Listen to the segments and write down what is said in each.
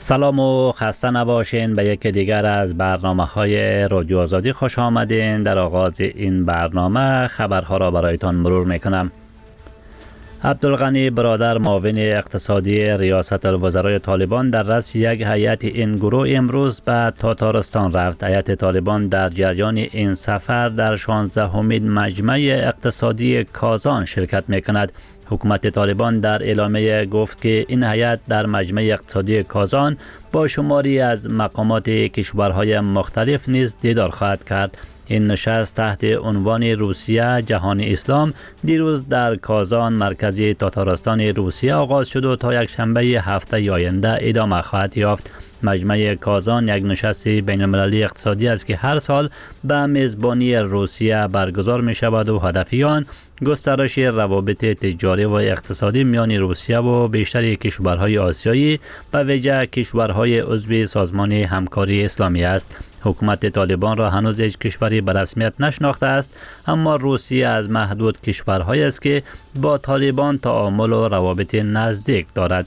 سلام و خسته نباشین به یک دیگر از برنامه‌های رادیو آزادی خوش آمدین. در آغاز این برنامه خبرها را برایتان مرور میکنم. عبدالغنی برادر معاون اقتصادی ریاست الوزرای طالبان در رأس یک هیئت این گروه امروز به تاتارستان رفت. هیئت طالبان در جریان این سفر در 16مین مجمع اقتصادی کازان شرکت میکند. حکومت طالبان در اعلامیه گفت که این هیئت در مجمع اقتصادی کازان با شماری از مقامات کشورهای مختلف نیز دیدار خواهد کرد. این نشست تحت عنوان روسیه جهان اسلام دیروز در کازان مرکزی تاتارستان روسیه آغاز شد و تا یک شنبه هفته آینده ادامه خواهد یافت. مجمع کازان یک نشست بین المللی اقتصادی است که هر سال به میزبانی روسیه برگزار می شود و هدف آن گسترش روابط تجاری و اقتصادی میان روسیه و بیشتر کشورهای آسیایی به ویژه کشورهای عضو سازمان همکاری اسلامی است. حکومت طالبان را هنوز هیچ کشوری به رسمیت نشناخته است، اما روسیه از محدود کشورهایی است که با طالبان تعامل و روابط نزدیک دارد.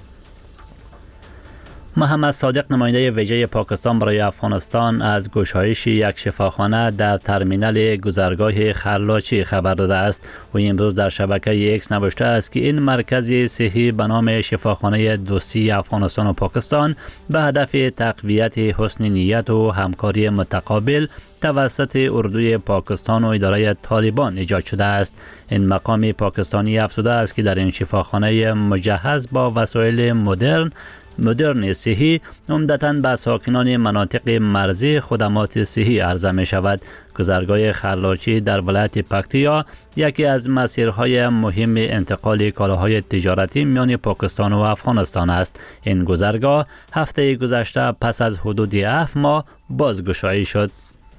محمد صادق نماینده ویژه پاکستان برای افغانستان از گشایش یک شفاخانه در ترمینال گذرگاه خرلاچی خبر داده است. و امروز در شبکه ایکس نوشته است که این مرکز صحی به نام شفاخانه دوستی افغانستان و پاکستان به هدف تقویت حسن نیت و همکاری متقابل توسط اردوی پاکستان و اداره طالبان ایجاد شده است. این مقام پاکستانی افزوده است که در این شفاخانه مجهز با وسایل مدرن صحی عمدتاً به ساکنان مناطق مرزی خدمات صحی عرضه می شود. گذرگاه خرلاچی در ولایت پکتیا یکی از مسیرهای مهم انتقال کالاهای تجارتی میان پاکستان و افغانستان است. این گذرگاه هفته گذشته پس از حدود 7 ماه بازگشایی شد.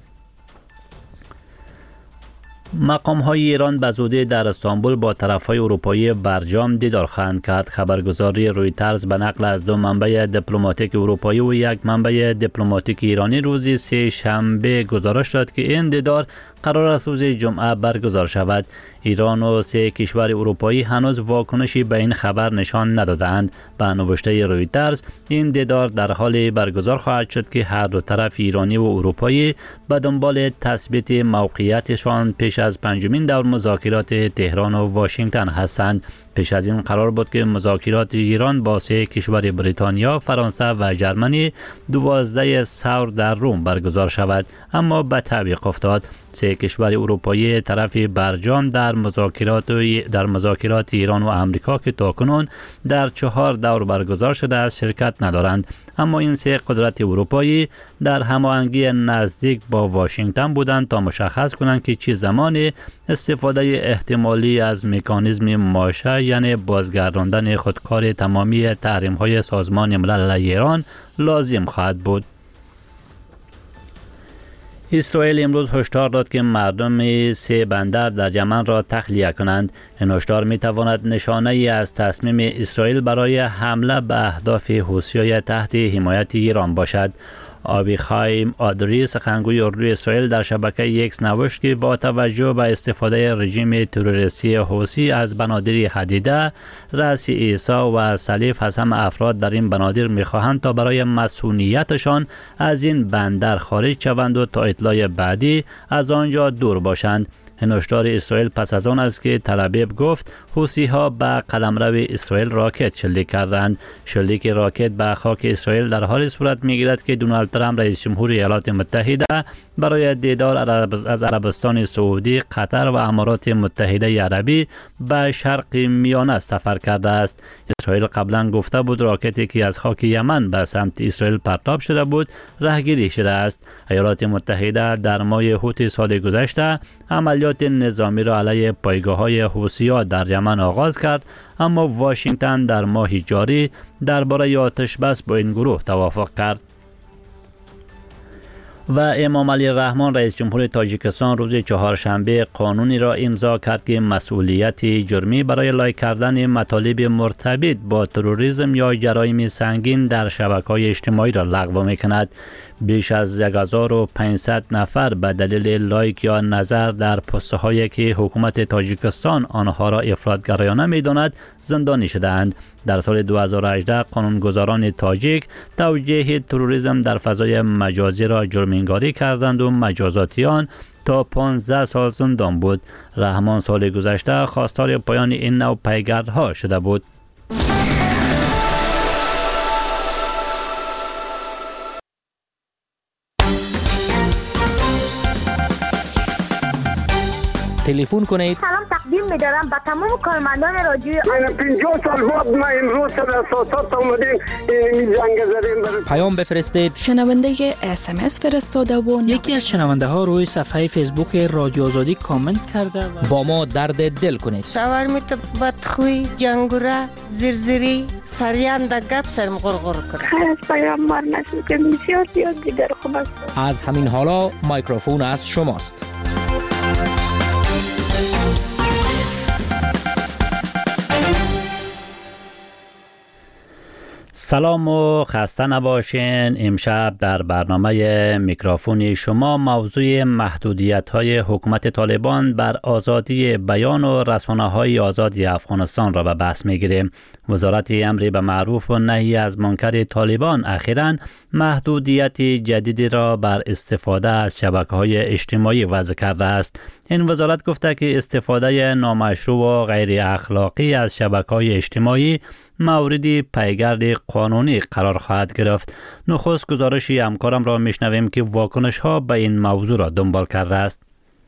مقام‌های ایران به زودی در استانبول با طرف‌های اروپایی برجام دیدار خواهند کرد. خبرگزاری رویترز به نقل از دو منبع دیپلماتیک اروپایی و یک منبع دیپلماتیک ایرانی روز سه شنبه گزارش داد که این دیدار قرار است روز جمعه برگزار شود. ایران و سه کشور اروپایی هنوز واکنشی به این خبر نشان ندادند. به نوشته رویترز این دیدار در حال برگزار خواهد شد که هر دو طرف ایرانی و اروپایی به دنبال تثبیت موقعیتشان پیش از پنجمین دور مذاکرات تهران و واشنگتن هستند. پیش از این قرار بود که مذاکرات ایران با سه کشور بریتانیا، فرانسه و ژرمنی 12 ثور در روم برگزار شود، اما به تعویق افتاد. سه کشور اروپایی طرف برجام در مذاکرات ایران و امریکا که تاکنون در 4 دور برگزار شده است شرکت ندارند، اما این سه قدرت اروپایی در هماهنگی نزدیک با واشنگتن بودند تا مشخص کنند که چه زمانی استفاده احتمالی از مکانیزم ماشه یعنی بازگرداندن خودکار تمامی تحریم‌های سازمان ملل علیه ایران لازم خواهد بود. اسرائیل امروز هشدار داد که مردم 3 بندر در یمن را تخلیه کنند. این هشدار می تواند نشانه ای از تصمیم اسرائیل برای حمله به اهداف حوثی‌های تحت حمایت ایران باشد. آبیخایم آدری سخنگوی اردوی اسرائیل در شبکه ایکس نوشت که با توجه به استفاده رژیم تروریستی حوثی از بنادر حدیده، رأس عیسی و سلیف از همه افراد در این بنادر می‌خواهند تا برای مسئولیتشان از این بندر خارج شوند و تا اطلاع بعدی از آنجا دور باشند. هشدار اسرائیل پس از آن است که تل ابیب گفت حوثی‌ها به قلمرو اسرائیل راکت شلیک کردند. شلیک راکت به خاک اسرائیل در حال صورت می‌گیرد که دونالد ترامپ رئیس جمهور ایالات متحده برای دیدار از عربستان سعودی، قطر و امارات متحده عربی به شرق میانه سفر کرده است. اسرائیل قبلا گفته بود راکتی که از خاک یمن به سمت اسرائیل پرتاب شده بود راهگیری شده است. ایالات متحده در ماه اوت سال گذشته عملیات نظامی را علیه پایگاه‌های حوثی‌ها در یمن آغاز کرد، اما واشنگتن در ماه جاری درباره آتش بس با این گروه توافق کرد. و امام علی رحمان رئیس جمهور تاجیکستان روز چهارشنبه قانونی را امضا کرد که مسئولیت جرمی برای لایک کردن مطالب مرتبط با تروریسم یا جرایم سنگین در شبکه‌های اجتماعی را لغو می‌کند. بیش از 1500 نفر به دلیل لایک یا نظر در پست‌هایی که حکومت تاجیکستان آنها را افراط‌گرایانه می‌داند زندانی شدند. در سال 2018 قانونگذاران تاجیک توجیه تروریسم در فضای مجازی را جرم‌انگاری کردند و مجازاتیان تا 15 سال زندان بود. رحمان سال گذشته خواستار پایان این نوع پیگردها شده بود. تلفن کنید. سلام تقدیم می‌دارم به تمام کارمندان رادیو. 50 سال بعد ما امروز در اساسات اومدیم این جنگ زدیم. پیام بفرستید. شنونده SMS فرستاده و یکی از شنونده ها روی صفحه فیسبوک رادیو آزادی کامنت کرده و با ما درد دل کنید. شاورمیت بدخوی، جنگوره، زرزری، سریان در گپ سرم غرغر کنه. خیلی از پیام مار نشد که بسیار زیاد دیگر خوب است. از همین حالا مایکروفون از شماست. سلام و خسته نباشین. امشب در برنامه میکروفون شما موضوع محدودیت‌های حکومت طالبان بر آزادی بیان و رسانه‌های آزاد افغانستان را به بحث می‌گیریم. وزارت امر به معروف و نهی از منکر طالبان اخیراً محدودیت جدیدی را بر استفاده از شبکه‌های اجتماعی وضع کرده است. این وزارت گفته که استفاده نامشروع و غیر اخلاقی از شبکه‌های اجتماعی مورد پیگرد قانونی قرار خواهد گرفت. نخست گزارش همکارم را میشنویم که واکنش ها به این موضوع را دنبال کرده است.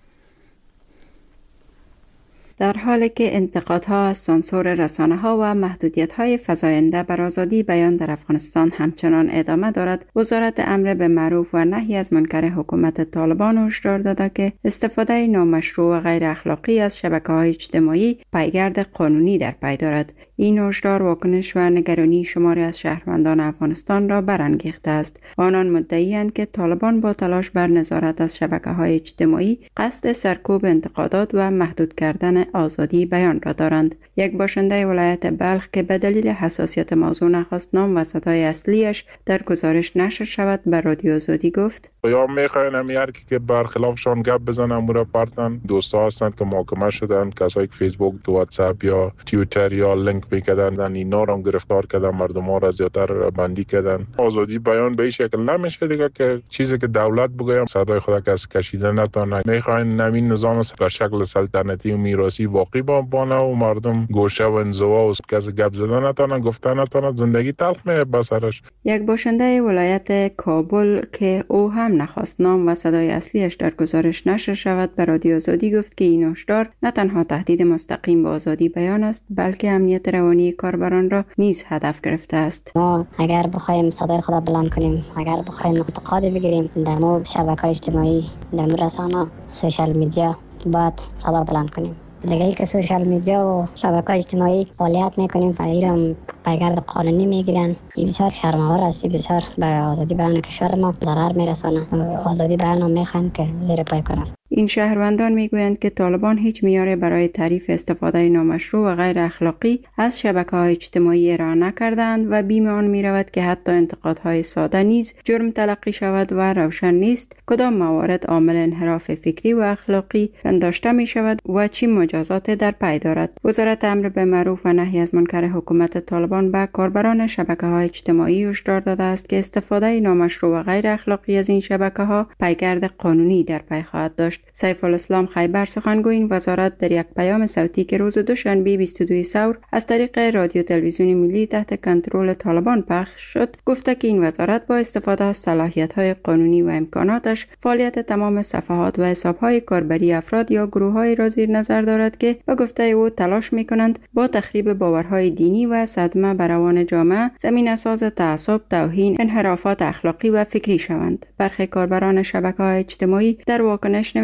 در حالی که انتقادها از سانسور رسانه‌ها و محدودیت‌های فزاینده بر آزادی بیان در افغانستان همچنان ادامه دارد، وزارت امر به معروف و نهی از منکر حکومت طالبان هشدار داده که استفاده نامشروع و غیر اخلاقی از شبکه‌های اجتماعی پیگرد قانونی در پی دارد. این هشدار واکنش و نگرانی شماری از شهروندان افغانستان را برانگیخته است. آنان مدعی‌اند که طالبان با تلاش بر نظارت از شبکه‌های اجتماعی قصد سرکوب انتقادات و محدود کردن آزادی بیان را دارند. یک باشنده ولایت بلخ که به دلیل حساسیت موضوع نخواست نام و صدای اصلیش در گزارش نشر شود به رادیو آزادی گفت: یا میخواین همیار که برخلافشان گپ بزنن مورا پارتن دوستا هستند که محاکمه شدن، کسایی که فیسبوک، واتساپ یا توییتر یا لینک میکردن اینا را گرفتار کردن، مردم ها را زیادتر بندی کردن. آزادی بیان به این شکل نمیشه دیگه که چیزی که دولت بگه صدای خود کس کشیدن نتونه. میخواین نوین نظام به شکل سلطنتی و میراثی باقی بمانه و مردم گوشه و انزوا و کس گپ زدن نتونه، گفتن نتونه، زندگی تلخ میشه بسرش. یک باشنده ولایت کابل که او هم نخواست نام و صدای اصلیش در گزارش نشر شود به رادیو آزادی گفت که این هشدار نه تنها تهدید مستقیم به آزادی بیان است بلکه امنیت روانی کاربران را نیز هدف گرفته است. ما اگر بخوایم صدای خود بلند کنیم، اگر بخوایم انتقاد بگیریم در مورد شبکه‌های اجتماعی، در مورد رسانه، سوشال میدیا، باید صدا بلند کنیم. دیگه ای که سوشال میدیا و شبکه‌های اجتماعی فعالیت میکنیم و ایران پیگرد قانونی میگیرن، این بسیار شرم‌آور است، بسیار به آزادی بیان کشور ما ضرر میرسونه. آزادی بیان میخوان که زیر پای کنن. این شهروندان میگویند که طالبان هیچ معیاری برای تعریف استفاده نامشروع و غیر اخلاقی از شبکه‌های اجتماعی ارائه نکردند و بیم آن میرود که حتی انتقادهای ساده نیز جرم تلقی شود و روشن نیست کدام موارد عامل انحراف فکری و اخلاقی پنداشته می شود و چه مجازات در پی دارد. وزارت امر به معروف و نهی از منکر حکومت طالبان به کاربران شبکه‌های اجتماعی هشدار داده است که استفاده نامشروع و غیر اخلاقی از این شبکه‌ها پیگرد قانونی در پی خواهد داشت. سیف الاسلام خیبر سخنگوی این وزارت در یک پیام صوتی که روز دوشنبه 22 ثور از طریق رادیو تلویزیون ملی تحت کنترل طالبان پخش شد گفته که این وزارت با استفاده از صلاحیت‌های قانونی و امکاناتش فعالیت تمام صفحات و حساب‌های کاربری افراد یا گروه‌های را زیر نظر دارد که به گفته او تلاش می‌کنند با تخریب باورهای دینی و صدمه بر روان جامعه زمینه‌ساز تعصب، توهین، انحرافات اخلاقی و فکری شوند. برخی کاربران شبکه‌های اجتماعی در واکنش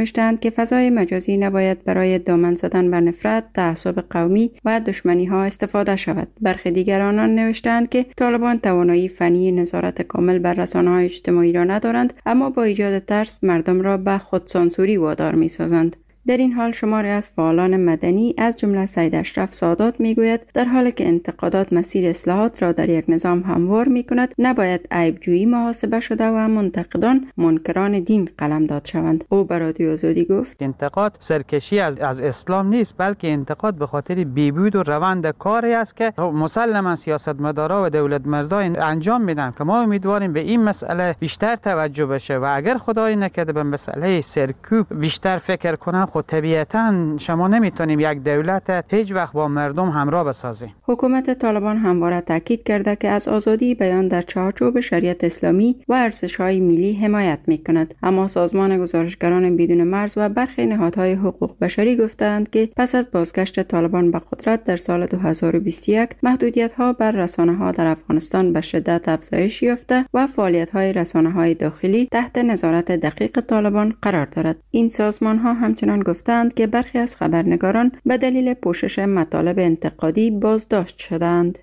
نوشتند که فضای مجازی نباید برای دامن زدن بر نفرت، تعصب قومی و دشمنی ها استفاده شود. برخی دیگر آنان نوشتند که طالبان توانایی فنی نظارت کامل بر رسانه‌های اجتماعی را ندارند، اما با ایجاد ترس مردم را به خودسانسوری وادار می‌سازند. در این حال شماری از فعالان مدنی از جمله سید اشرف سادات میگوید در حالی که انتقادات مسیر اصلاحات را در یک نظام هموار میکند، نباید عیبجویی محاسبه شده و منتقدان منکران دین قلمداد شوند. او به رادیو آزادی گفت انتقاد سرکشی از اسلام نیست، بلکه انتقاد به خاطر بیبود و روند کاری است که مسلما سیاستمدارا و دولت مردان انجام میدن که ما امیدواریم به این مسئله بیشتر توجه بشه و اگر خدای نکرده به مسئله سرکوب بیشتر فکر کنن، خود طبیعتاً شما نمیتونیم یک دولت هیچ وقت با مردم همراه بسازیم. حکومت طالبان همواره تاکید کرده که از آزادی بیان در چارچوب شریعت اسلامی و ارزش‌های ملی حمایت میکند، اما سازمان گزارشگران بدون مرز و برخی نهادهای حقوق بشری گفتند که پس از بازگشت طالبان به قدرت در سال 2021 محدودیت‌ها بر رسانه‌ها در افغانستان به شدت افزایش یافته و فعالیت‌های رسانه‌های داخلی تحت نظارت دقیق طالبان قرار دارد. این سازمان‌ها همچنین گفتند که برخی از خبرنگاران به دلیل پوشش مطالب انتقادی بازداشت شدند.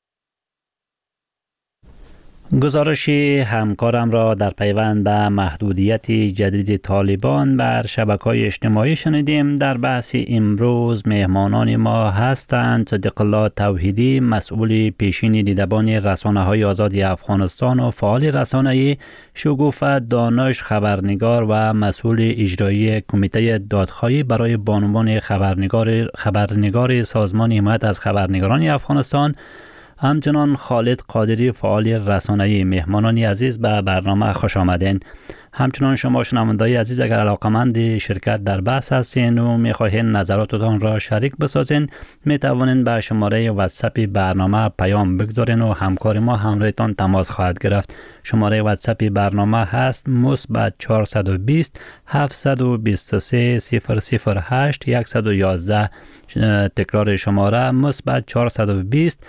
گزارشی همکارم را در پیوند به محدودیت جدید طالبان بر شبکه‌های اجتماعی شنیدیم. در بحث امروز مهمانان ما هستند صدیق الله توحیدی، مسئول پیشین دیدبان رسانه‌های آزاد افغانستان و فعال رسانه‌ای شگوفه دانش، خبرنگار و مسئول اجرایی کمیته دادخواهی برای بانوان خبرنگار سازمان حمایت از خبرنگاران افغانستان، همچنان خالد قادری فعال رسانه‌ای. مهمانان عزیز به برنامه خوش آمدین. همچنان شما شنوندگان عزیز اگر علاقمند شرکت در بحث هستین و می‌خواهید نظراتتان را شریک بسازین، می‌توانید به شماره واتساپ برنامه پیام بگذارین و همکار ما همراهتان تماس خواهد گرفت. شماره واتساپ برنامه هست +420 723 008 111. تکرار شماره +420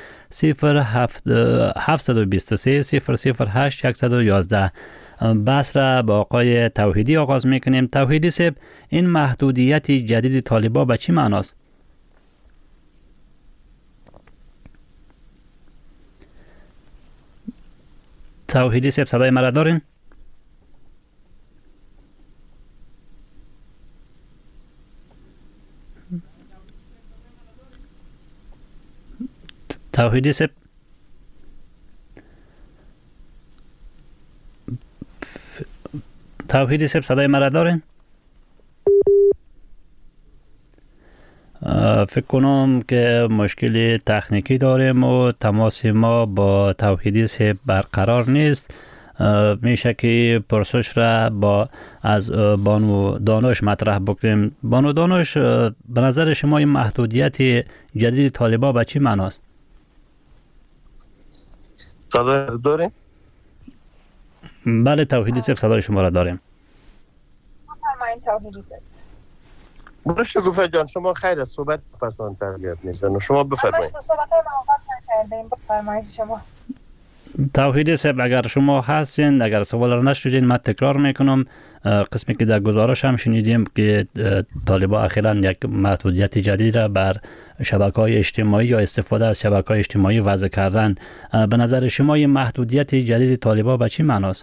723 008 111. بحث را با آقای توحیدی آغاز میکنیم. توحیدی صاحب، این محدودیت جدید طالبان به چی معناست؟ توحیدی صاحب صدای مرا دارین؟ توحیدی صاحب صدای مرا دارین؟ فکر کنم که مشکل تکنیکی داریم و تماس ما با توحیدی صاحب برقرار نیست. میشه که پرسش را از بانو دانش مطرح بکنیم. بانو دانش، به نظر شما این محدودیت جدید طالبان به چی معناست؟ صدای داریم؟ بله توحیدی صاحب صدای شما را داریم. برو شگوفه جان، شما خیر از صحبت پس آن تربیت نیستن و شما بفرمایید. توحیدی صاحب اگر شما هستین، اگر سوال را نشنیدین من تکرار میکنم. قسمی که در گزارش هم شنیدیم که طالبان اخیراً یک محدودیت جدید را بر شبکه‌های اجتماعی یا استفاده از شبکه‌های اجتماعی وضع کردن. به نظر شما این محدودیت جدید طالبان به چی معناست؟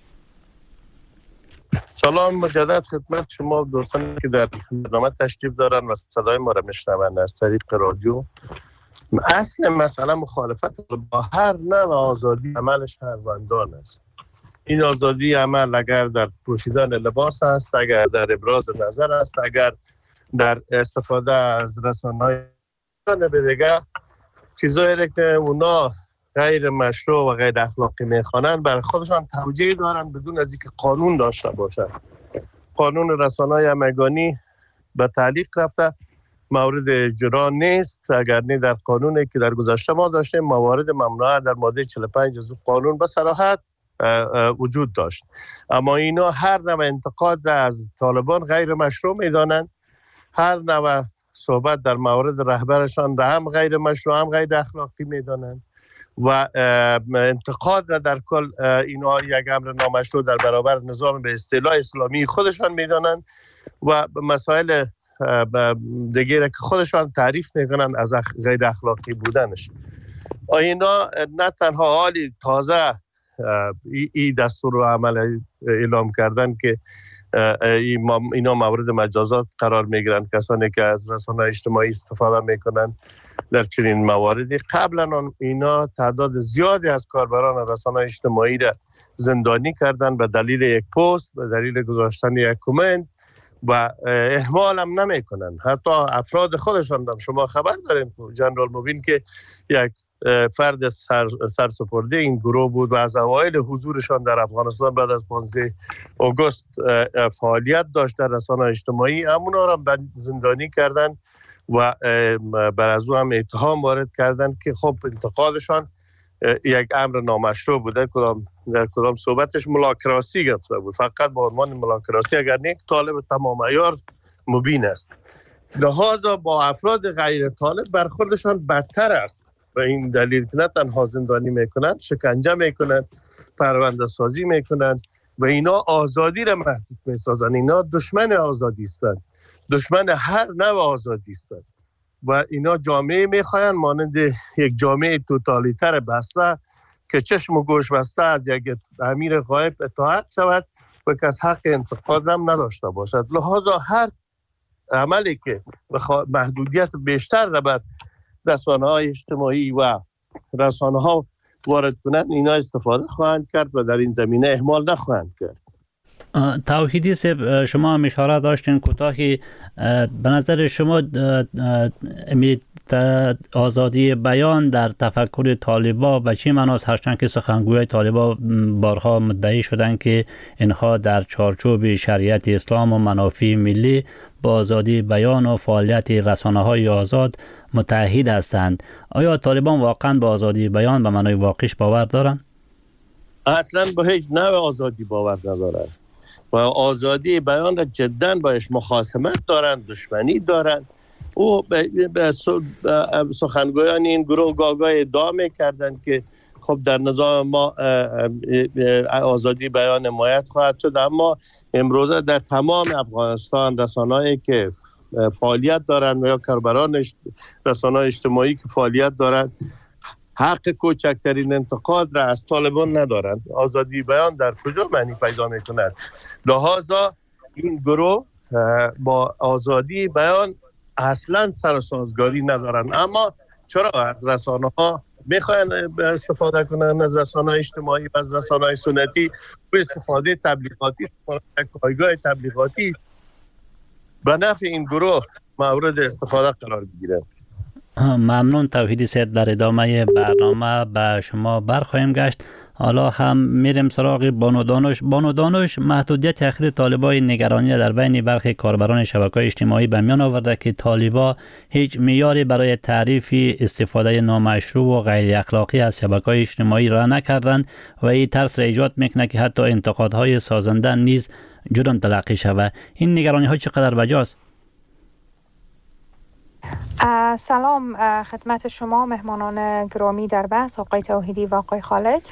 سلام مجدد خدمت شما دوستانی که در برنامه تشریف دارن و صدای ما را میشنوند از طریق رادیو. اصل مسئله مخالفت با هر نوع آزادی عمل شهروندان است. این آزادی عمل اگر در پوشیدن لباس است، اگر در ابراز نظر است، اگر در استفاده از رسانه‌های به دیگه چیزایی که اونا غیر مشروع و غیر اخلاقی میخوانند برای خودشان توجیه دارن بدون از اینکه قانون داشته باشند. قانون رسانه‌های همگانی به تعلیق رفته، مورد اجرا نیست. اگر نه در قانونی که در گذشته ما داشتیم موارد ممنوعه در ماده 45 از قانون به صراحت وجود داشت، اما اینا هر نوع انتقاد را از طالبان غیر مشروع میدانند. هر نوع صحبت در مورد رهبرشان را هم غیر مشروع هم غیر اخلاقی میدانند و انتقاد را در کل اینا یک امر نامشروع در برابر نظام به اصطلاح اسلامی خودشان میدانند و مسائل دیگه که خودشان تعریف میکنن از غیر اخلاقی بودنش. اینا نه تنها حالی تازه این دستور عمل اعلام کردن که اینا مورد مجازات قرار میگیرن کسانی که از رسانه‌های اجتماعی استفاده میکنن در چنین مواردی. قبلا اینا تعداد زیادی از کاربران رسانه‌های اجتماعی را زندانی کردن به دلیل یک پست، به دلیل گذاشتن یک کامنت و اهمال هم نمیکنن. حتی افراد خودشان هم شما خبر دارین جنرال مبین که یک فرد سرسپرده این گروه بود و از اوایل حضورشان در افغانستان بعد از 15 آگوست فعالیت داشت در رسانه‌های اجتماعی، همونا را زندانی کردن و بر از او هم اتهام وارد کردن که خب انتقادشان یک امر نامشروع بوده. در کدام صحبتش ملاکراسی گفته بود، فقط با عنوان ملاکراسی، اگر یک طالب تمام عیار مبین است. لحاظا با افراد غیر طالب برخوردشان بدتر است و این دلیل که نه تنها زندانی میکنن، شکنجه میکنن، پرونده سازی میکنن و اینا آزادی را محدود میسازن. اینا دشمن آزادی هستند، دشمن هر نوع آزادی هستند و اینا جامعه میخواین مانند یک جامعه توتالیتر بسته که چشم و گوش بسته از یک امیر غایب اطاعت شود و که از حق انتقاد هم نداشته باشد. لحاظا هر عملی که محدودیت بیشتر را بر رسانه‌های اجتماعی و رسانه‌ها وارد کنند، اینا استفاده خواهند کرد و در این زمینه اهمال نخواهند کرد. توحیدی صاحب، شما هم اشاره داشتین کوتاهی، به نظر شما آزادی بیان در تفکر طالبا به چی معناست؟ هرچند که سخنگوی طالبا بارها مدعی شدند که اینها در چارچوب شریعت اسلام و منافع ملی با آزادی بیان و فعالیت رسانه‌های آزاد متحد هستند. آیا طالبان واقعا با آزادی بیان به معنای واقعیش باور دارند؟ اصلا به هیچ نوع آزادی باور ندارند و آزادی بیان را جدا باش مخاصمت دارند، دشمنی دارند. او سخنگویان این گروه گاگاه ادعا می‌کردند که خب در نظام ما آزادی بیان حمایت خواهد شد، اما امروزه در تمام افغانستان رسانه‌ای که فعالیت دارند و یا کاربران رسانه‌های اجتماعی که فعالیت دارند حق کوچکترین انتقاد را از طالبان ندارند. آزادی بیان در کجا معنی پیدا می‌کند؟ لحاظا این گروه با آزادی بیان اصلا سر و سازگاری ندارن. اما چرا از رسانه‌ها میخواین استفاده کنن، از رسانه‌های اجتماعی و از رسانه‌های سنتی به استفاده تبلیغاتی، پایگاه تبلیغاتی به نفع این گروه مورد استفاده قرار بگیره. ممنون توحیدی صاحب، در ادامه برنامه به شما برخواهیم گشت. حالا هم میریم سراغ بانو دانش. محدودیت اخیر طالبای نگرانی در بین برخی کاربران شبکه‌های اجتماعی به میان آورده که طالبا هیچ معیاری برای تعریف استفاده نامشروع و غیر اخلاقی از شبکه‌های اجتماعی را نکردند و این ترس را ایجاد میکنه که حتی انتقادهای سازنده نیز جرم تلقی شود. این نگرانی ها چقدر بجاست؟ سلام خدمت شما مهمانان گرامی در بحث، آقای توحیدی و آقای خالد.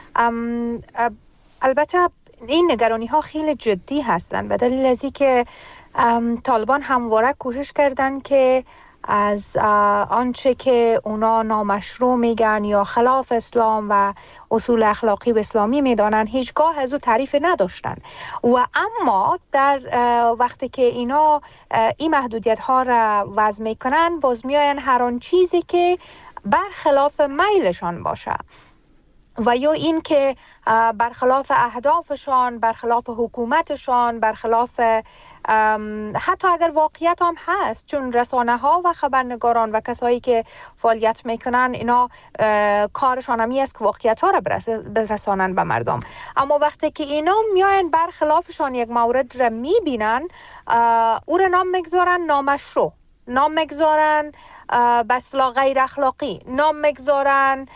البته این نگرانی ها خیلی جدی هستند به دلیل از اینکه طالبان همواره کوشش کردن که از آنچه که اونا نامشروع میگن یا خلاف اسلام و اصول اخلاقی و اسلامی میدانن هیچگاه از او تعریف نداشتن و اما در وقتی که اینا این محدودیت ها را وضع میکنن باز میاین هر آن چیزی که برخلاف میلشان باشه و یا این که برخلاف اهدافشان، برخلاف حکومتشان، برخلاف حتی اگر واقعیت هم هست، چون رسانه ها و خبرنگاران و کسایی که فعالیت میکنن اینا کارشان همی است که واقعیت ها را برسانن به مردم، اما وقتی که اینا میاین برخلافشان یک مورد را میبینن او را نام میگذارن نامشروع، نام میگذارن به اصطلاح غیر اخلاقی، نام میگذارن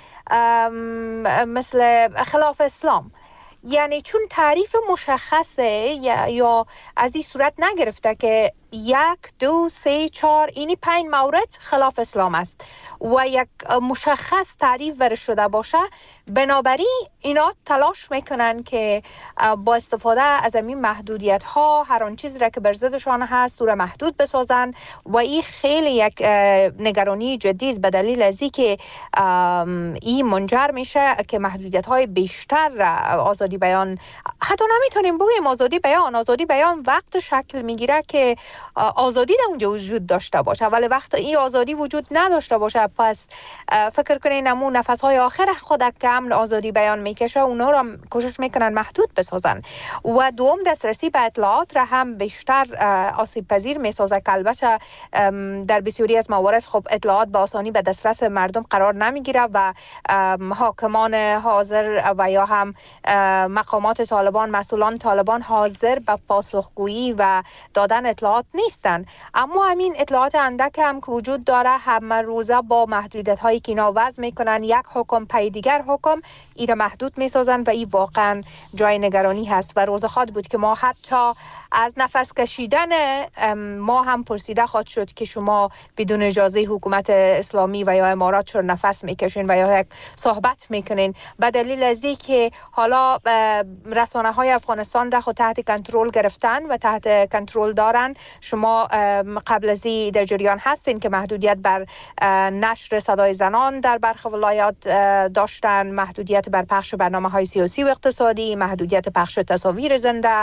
مثل خلاف اسلام. یعنی چون تعریف مشخصه یا از این صورت نگرفته که 1 2 3 4 اینی 5 مورد خلاف اسلام است و یک مشخص تعریف برش شده باشه، بنابراین اینا تلاش میکنن که با استفاده از این محدودیت ها هر آن چیزی را که بر ضدشان هست او را محدود بسازن و این خیلی یک نگرانی جدی است، به دلیل از اینکه این منجر میشه که محدودیت های بیشتر آزادی بیان، حتی نمیتونیم بگیم آزادی بیان وقت شکل میگیره که آزادی در اونجا وجود داشته باشه، ولی وقت این آزادی وجود نداشته باشه پس فکر کنین نمون نفسهای آخر خود که امن آزادی بیان میکشه اونا را کوشش میکنن محدود بسازن و دوم دسترسی به اطلاعات را هم بیشتر آسیب پذیر میسازه که البته در بسیاری از موارد خب اطلاعات به آسانی به دسترس مردم قرار نمیگیره و حاکمان حاضر و یا هم مقامات طالبان، مسئولان طالبان حاضر به پاسخگویی و دادن اطلاعات نیستن، اما همین اطلاعات اندک هم که وجود داره همه روزه با محدودیت هایی که اینا وضع میکنن یک حکم پی دیگر حکم ایره محدود میسازن و این واقعا جای نگرانی هست و روز خواد بود که ما حتی از نفس کشیدن ما هم پرسیده خواهد شد که شما بدون اجازه حکومت اسلامی و یا امارات چرا نفس میکشین و یا یک صحبت میکنین، به دلیل از این که حالا رسانه های افغانستان را خود تحت کنترل گرفتن و تحت کنترل دارن. شما قبل از این در جریان هستین که محدودیت بر نشر صدای زنان در برخی ولایات داشتن، محدودیت بر پخش برنامه های سیاسی و اقتصادی، محدودیت پخش تصاویر زنده،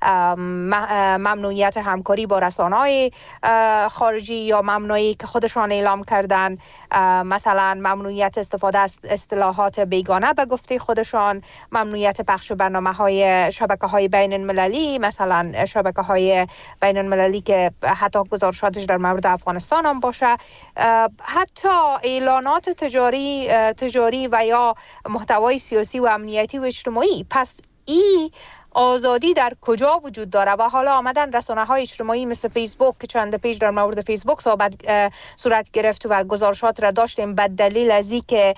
ممنوعیت همکاری با رسانه‌های خارجی یا ممنوعی که خودشان اعلام کردن، مثلا ممنوعیت استفاده از اصطلاحات بیگانه به گفته خودشان، ممنوعیت پخش برنامه‌های شبکه‌های بین المللی، مثلا شبکه‌های بین المللی که حتی گزارشاتش در مورد افغانستان هم باشه، حتی اعلانات تجاری و یا محتوای سیاسی و امنیتی و اجتماعی. پس این آزادی در کجا وجود داره؟ و حالا آمدن رسانه‌های اجتماعی مثل فیسبوک که چند پیش در مورد فیسبوک صورت گرفت و گزارشات را داشتیم به دلیل از اینکه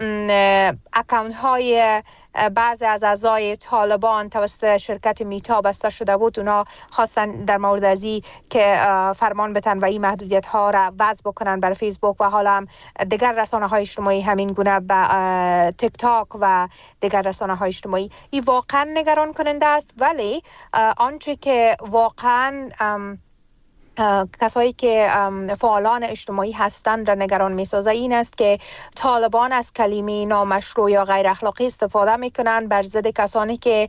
اکانت‌های بعضی از اعضای طالبان توسط شرکت میتا بسته شده بود، اونا خواستن در مورد از این که فرمان بتن و این محدودیت ها را وضع بکنن برای فیسبوک و حالا هم دیگر رسانه های اجتماعی همین گونه به تیک تاک و دیگر رسانه های اجتماعی. این واقعا نگران کننده است، ولی آنچه که واقعا کسایی که فعالان اجتماعی هستند را نگران می‌سازه این است که طالبان از کلمه نامشروع یا غیر اخلاقی استفاده میکنن بر ضد کسانی که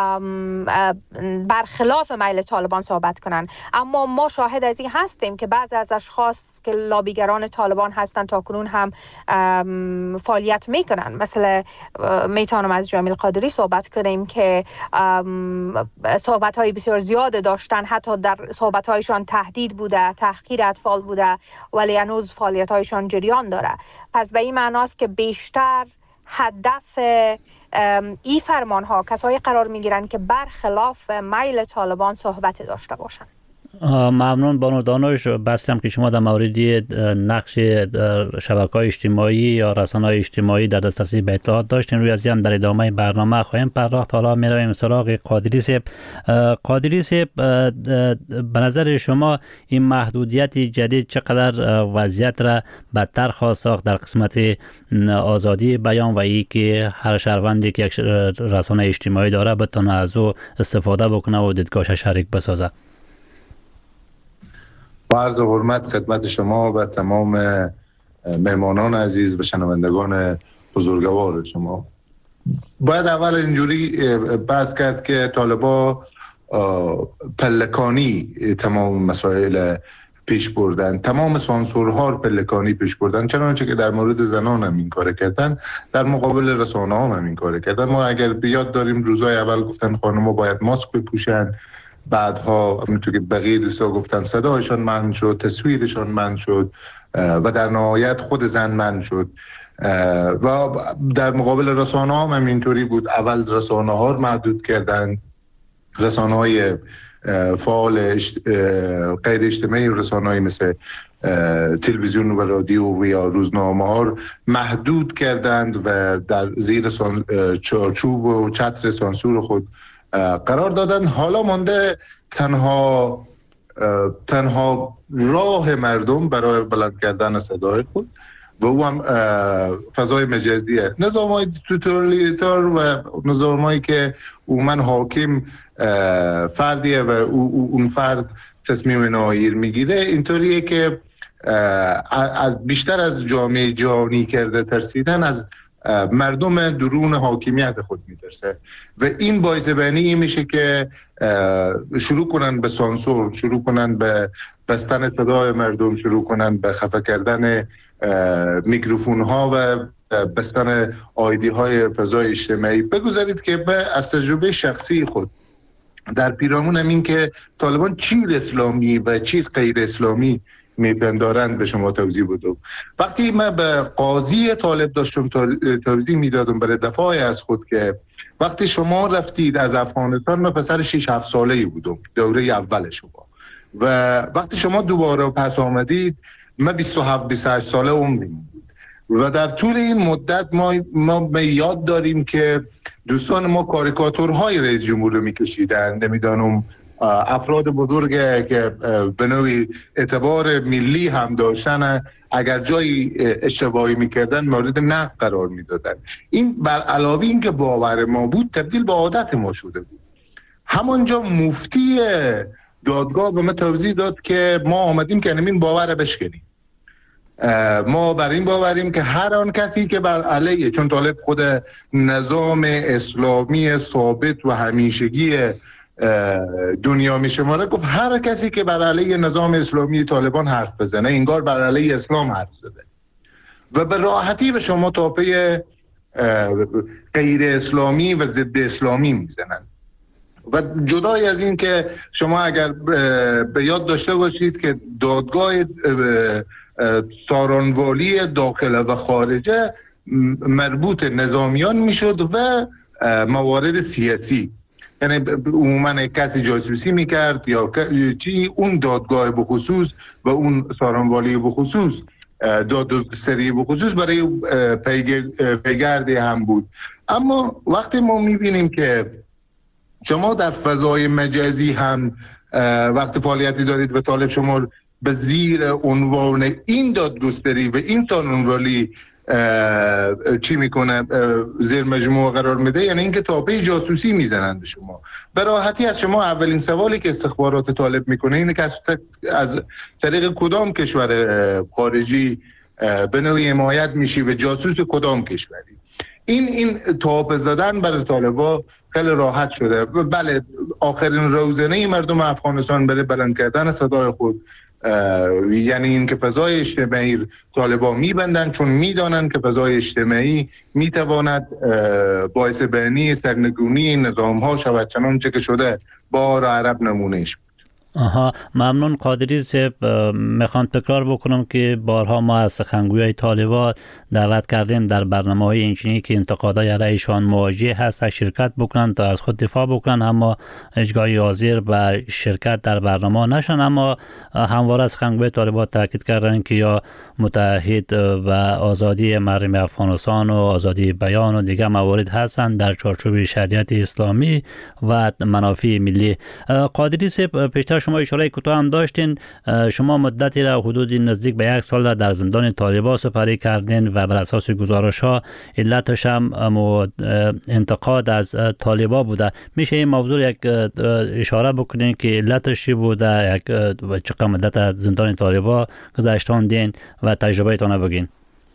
برخلاف میل طالبان صحبت کنند. اما ما شاهد از این هستیم که بعضی از اشخاص که لابیگران طالبان هستند تاکنون هم فعالیت میکنن. مثلا میتونم از جمیل قادری صحبت کنیم که صحبت‌های بسیار زیاد داشتن، حتی در صحبت‌هایشان تهدید بوده، تحقیر اطفال بوده، ولی هنوز فعالیت‌هایشان جریان داره. پس به این معناست که بیشتر هدف این فرمان‌ها کسایی قرار می‌گیرن که برخلاف میل طالبان صحبت داشته باشن. ممنون بانو دانش. بستم که شما در مورد نقش شبکه‌های اجتماعی یا رسانه‌های اجتماعی در دسترسی به اطلاعات داشتین، روی از هم در ادامه برنامه خواهیم پرداخت. حالا میرویم سراغ قادری صاحب. قادری صاحب، به نظر شما این محدودیت جدید چقدر وضعیت را بدتر خواهد ساخت در قسمت آزادی بیان و ای که هر شهروندی که یک رسانه اجتماعی داره بتونه از او استفاده بکنه و دیدگاهش شریک بسازه؟ با عرض حرمت خدمت شما و تمام مهمانان عزیز و شنوندگان بزرگوار شما، باید اول اینجوری بحث کرد که طالبا پلکانی تمام مسائل پیش بردن، تمام سانسورها رو پلکانی پیش بردن، چنانچه که در مورد زنان هم این کار کردن، در مقابل رسانه هم این کار کردن. ما اگر بیاد داریم روزای اول گفتن خانم‌ها باید ماسک بپوشن، بعدها همونطور که بقیه دوستا گفتن صدایشان منع شد، تصویرشان منع شد و در نهایت خود زن منع شد. و در مقابل رسانه هم اینطوری بود. اول رسانه ها رو محدود کردن، رسانه های فعال غیر اجتماعی، رسانه های مثل تلویزیون و رادیو و یا روزنامه ها رو محدود کردند و در زیر چارچوب و چتر سانسور خود قرار دادن. حالا مانده تنها تنها راه مردم برای بلند کردن صدای خود و او هم فضای مجازیه. نظام‌های توتالیتار و نظام‌هایی که عموماً حاکم فردیه و اون فرد تصمیم نهایی میگیره، اینطوریه که از بیشتر از جامعه جهانی کرده ترسیدن از مردم درون حاکمیت خود میترسه و این باعث بینی میشه که شروع کنن به سانسور، شروع کنن به بستن صدای مردم، شروع کنن به خفه کردن میکروفون ها و بستن آیدی های فضای اجتماعی. بگذارید که از تجربه شخصی خود در پیرامون این که طالبان چی اسلامی و چی غیر اسلامی میپندارند به شما توضیح بدم. وقتی من به قاضی طالب داشتم توضیح میدادم برای دفاع از خود که وقتی شما رفتید از افغانستان، من پسر 6-7 ساله‌ای بودم، دوره اول شما، و وقتی شما دوباره پس آمدید من 27-28 ساله عمرم بود و در طول این مدت ما یاد داریم که دوستان ما کاریکاتورهای رئیس جمهور رو میکشیدن، نمیدانم افراد بزرگ که به نوعی اعتبار ملی هم داشتن اگر جایی اشتباهی میکردن مورد نقد قرار میدادن. این بر علاوه این که باور ما بود تبدیل به عادت ما شده بود. همانجا مفتی دادگاه به ما توضیح داد که ما آمدیم که این باور بشکنیم. ما بر این باوریم که هر آن کسی که بر علیه، چون طالب خود نظام اسلامی ثابت و همیشگی دنیا می شماره، گفت هر کسی که بر علیه نظام اسلامی طالبان حرف بزنه انگار بر علیه اسلام حرف زده و به راحتی به شما تاپه غیر اسلامی و ضد اسلامی میزنن. و جدای از این که شما اگر به یاد داشته باشید که دادگاه سارانوالی داخله و خارجه مربوط نظامیان میشد و موارد سیاسی، یعنی عموما کسی جاسوسی میکرد یا چی، اون دادگاه بخصوص و اون سارانوالی بخصوص دادگستری بخصوص برای پیگردی هم بود. اما وقتی ما میبینیم که شما در فضای مجازی هم وقتی فعالیتی دارید و طالب شما به زیر عنوان این دادگستری و این سارانوالی چی میکنه، زیر مجموعه قرار میده، یعنی اینکه تاپه جاسوسی میزنند به شما. به راحتی از شما اولین سوالی که استخبارات طالب میکنه اینه که از طریق کدام کشور خارجی به نوعی حمایت میشی و جاسوس کدام کشوری. این تاپه زدن برای طالبا خیلی راحت شده. بله، آخرین روزنه مردم افغانستان برای بلند کردن صدای خود، یعنی این که فضای اجتماعی طالبا میبندن، چون میدانن که فضای اجتماعی میتواند باعث بینی سرنگونی نظام ها شود، چنانچه که شده بار عرب نمونهش. ممنون قادری صاحب. میخوام تکرار بکنم که بارها ما از سخنگوی طالبان دعوت کردیم در برنامه‌های اینچنینی که انتقادهای علیهشان مواجه هست شرکت بکنن تا از خود دفاع بکنن، اما هیچگاهی حاضر به شرکت در برنامه نشن. اما همواره از سخنگوی طالبان تاکید کردن که یا متحد و آزادی مردم افغانستان و آزادی بیان و دیگر موارد هستند در چارچوب شریعت اسلامی و منافع ملی. قادری صاحب، پیشتر شما اشاره کوتاه هم داشتین، شما مدتی را حدود نزدیک به 1 سال در زندان طالبان سپری کردین و بر اساس گزارش ها علتش هم انتقاد از طالبان بوده. میشه این موضوع یک اشاره بکنین که علتش چی بوده، یک چقدر مدت از زندان طالبان گذشتاندین و تجربه تان بگین؟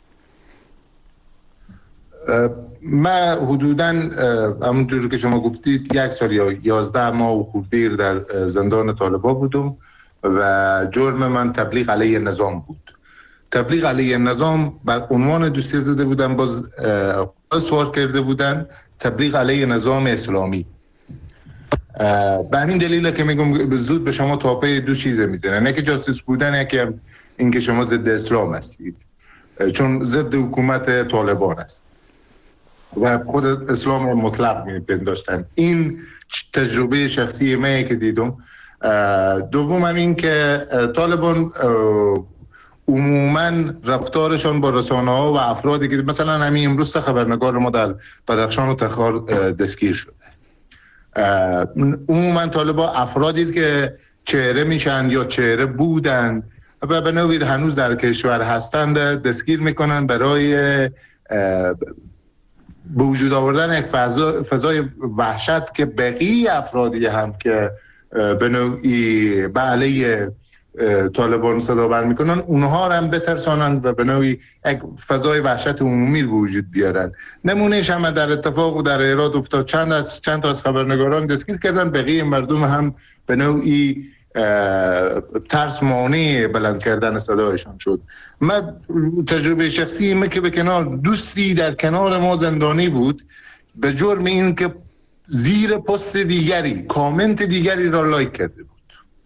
من حدوداً همونجوری که شما گفتید 1 سال یا 11 ماه و خورده در زندان طالبان بودم و جرم من تبلیغ علیه نظام بود. تبلیغ علیه نظام بر عنوان دوسیه زده بودن، باز سوار کرده بودن تبلیغ علیه نظام اسلامی. به همین دلیله که میگم زود به شما تاپه دو چیزه میزنن، یکی جاسوس بودن، یکی اینکه شما ضد اسلام هستید، چون ضد حکومت طالبان است و خود اسلام مطلق میپنداشتن. این تجربه شخصی من که دیدم. دوم هم این که طالبان عموما رفتارشان با رسانه ها و افرادی که مثلا همین امروز خبرنگار ما در بدخشان و تخار دستگیر شده، عموما طالبان افرادی که چهره میشن یا چهره بودند و به نوعی هنوز در کشور هستند دستگیر میکنن برای به وجود آوردن یک فضای وحشت که بقیه افرادی هم که به نوعی به علیه طالبان صدا بر میکنن اونها هم بترسانند و به نوعی یک فضای وحشت عمومی وجود بیارن. نمونهش هم در اتفاق و در ایراد افتاد، چند تا از خبرنگاران دستگیر کردن، بقیه مردم هم به نوعی ترس مانع بلند کردن صدایشان شد. من تجربه شخصی من که به کنار دوستی در کنار ما زندانی بود به جرم این که زیر پست دیگری کامنت دیگری را لایک کرده بود.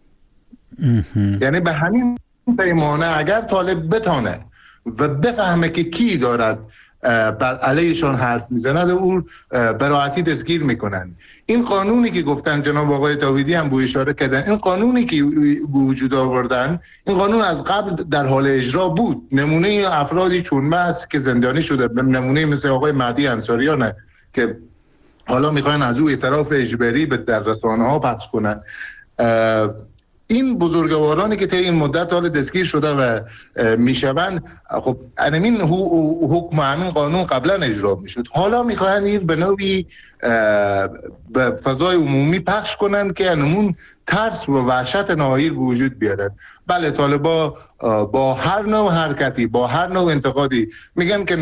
یعنی به همین پیمانه اگر طالب بتانه و بفهمه که کی دارد بر علیشان حرف میزند او براحتی دستگیر میکنن. این قانونی که گفتن جناب آقای تاویدی هم بو اشاره کردن، این قانونی که وجود آوردن، این قانون از قبل در حال اجرا بود. نمونه افرادی چون من که زندانی شده، نمونه مثل آقای مهدی انصاریان که حالا میخواین از او اعتراف اجباری در رسانه ها پخش کنن. این بزرگوارانی که طی این مدت حال دستگیر شده و میشوند، خب همین حکم همین قانون قبلا اجرا میشد، حالا میخواهند این به نوعی به فضای عمومی پخش کنند که همون ترس و وحشت ناهیر به وجود بیارن. بله، طالبا با هر نوع حرکتی، با هر نوع انتقادی میگن که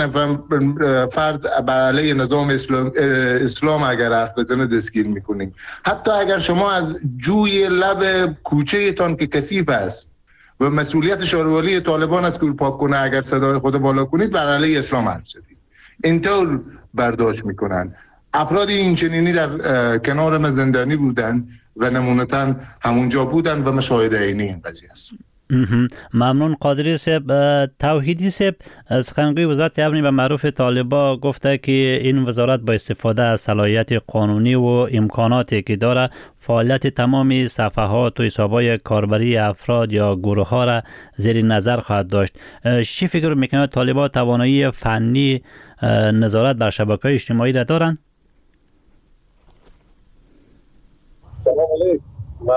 فرد بر علیه نظام اسلام اگر حرف بزنه دستگیر میکنیم. حتی اگر شما از جوی لب کوچه تان که کثیف است و مسئولیت شاروالی طالبان است که پاک کنه، اگر صدای خود بالا کنید بر علیه اسلام حرف زدید، اینطور برداشت میکنن. افرادی این چنینی در کنار ما زندانی بودند و نمونتاً همونجا بودند و مشاهده عینی این قضیه است. ممنون قادری صاحب. توحیدی صاحب، سخنگوی وزارت امن و معروف طالبان گفته که این وزارت با استفاده از صلاحیت قانونی و امکاناتی که داره فعالیت تمام صفحات و حساب‌های کاربری افراد یا گروه ها را زیر نظر خواهد داشت. چی فکر میکنید طالبان توانایی فنی نظارت بر شبکه‌های اجتماعی را دارند؟ سلام علیکم.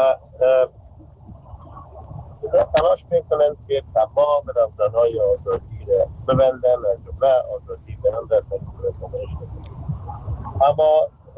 اینا تلاش میکنن که تمام رمزانهای آزادی را ببندن، از جمله آزادی بیان در مجموعه کنشن. اما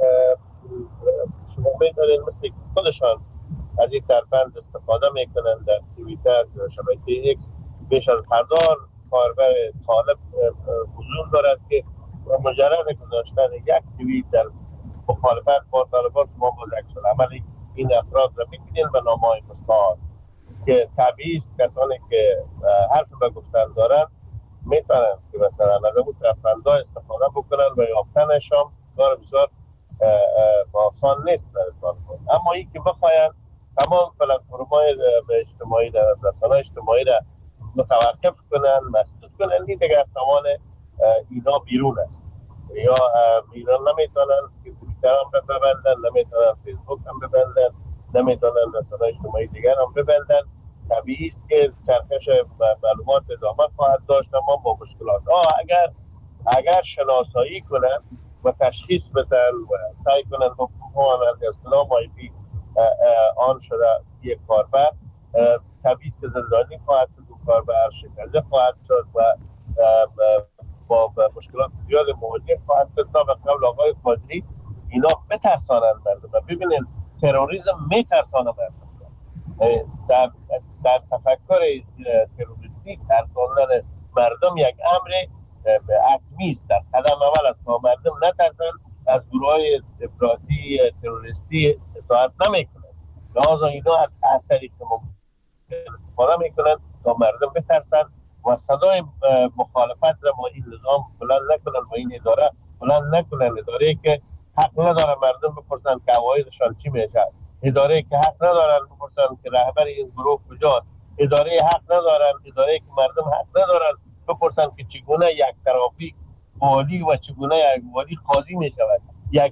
شما میدونید مثل خودشان از این ترفند استفاده میکنن. در توییتر یا شبکه ایکس بیش از 1000 کاربر طالب حضور دارد که مجرد گذاشتن یک توییت در مخالفت با طالبان شما با عکس‌العمل این افراد را می‌بینید به نامه‌های مستعار که طبیعی کسانی که حرف به گفتن دارن میتونن که مثلا از اون ترفندها استفاده بکنن و یافتنشان کار بسیار آسان نیست در طالبان. اما این که بخواین تمام پلتفرم‌های اجتماعی در رسانه‌های اجتماعی را متوقف کنن، مسدود کنن، این دیگه از توان اینا بیرون است. یا اینا نمیتونن که توییتر هم ببندن، نمیتونن فیسبوک هم ببندن، نمیتونن رسانه‌های اجتماعی دیگر هم ببندن. طبیعی است که چرخش معلومات ادامه خواهد داشت، اما با مشکلات. اگر شناسایی کنن و تشخیص بدن و سعی کنن بفهمن از کدام IP آن شده یک کاربر، طبیعی است که زندانی خواهد شد، کاربر شکنجه خواهد شد و با مشکلات زیاد مواجه خواهد شد. تا به قول آقای قادری اینا بترسانند مردم. و ببینید تروریسم میترسانه مردم. در تفکر تروریستی ترساندن مردم یک امر حتمی است. در قدم اول است تا مردم نترسن، از گروه‌های افراطی تروریستی اطاعت نمیکنند. لذا اینا از هر طریق استفاده میکنن تا مردم بترسن و صدای مخالفت را با این نظام بلند نکنن و این اداره بلند نکنن. اداره که حق نداره مردم بپرسن که عوایدشان چی میشه، اداره که حق ندارن بپرسن که رهبر این گروه کجاست، اداره حق ندارن، اداره که مردم حق ندارن بپرسن که چگونه یک طرفی والی و چگونه یک والی قاضی می شود. یک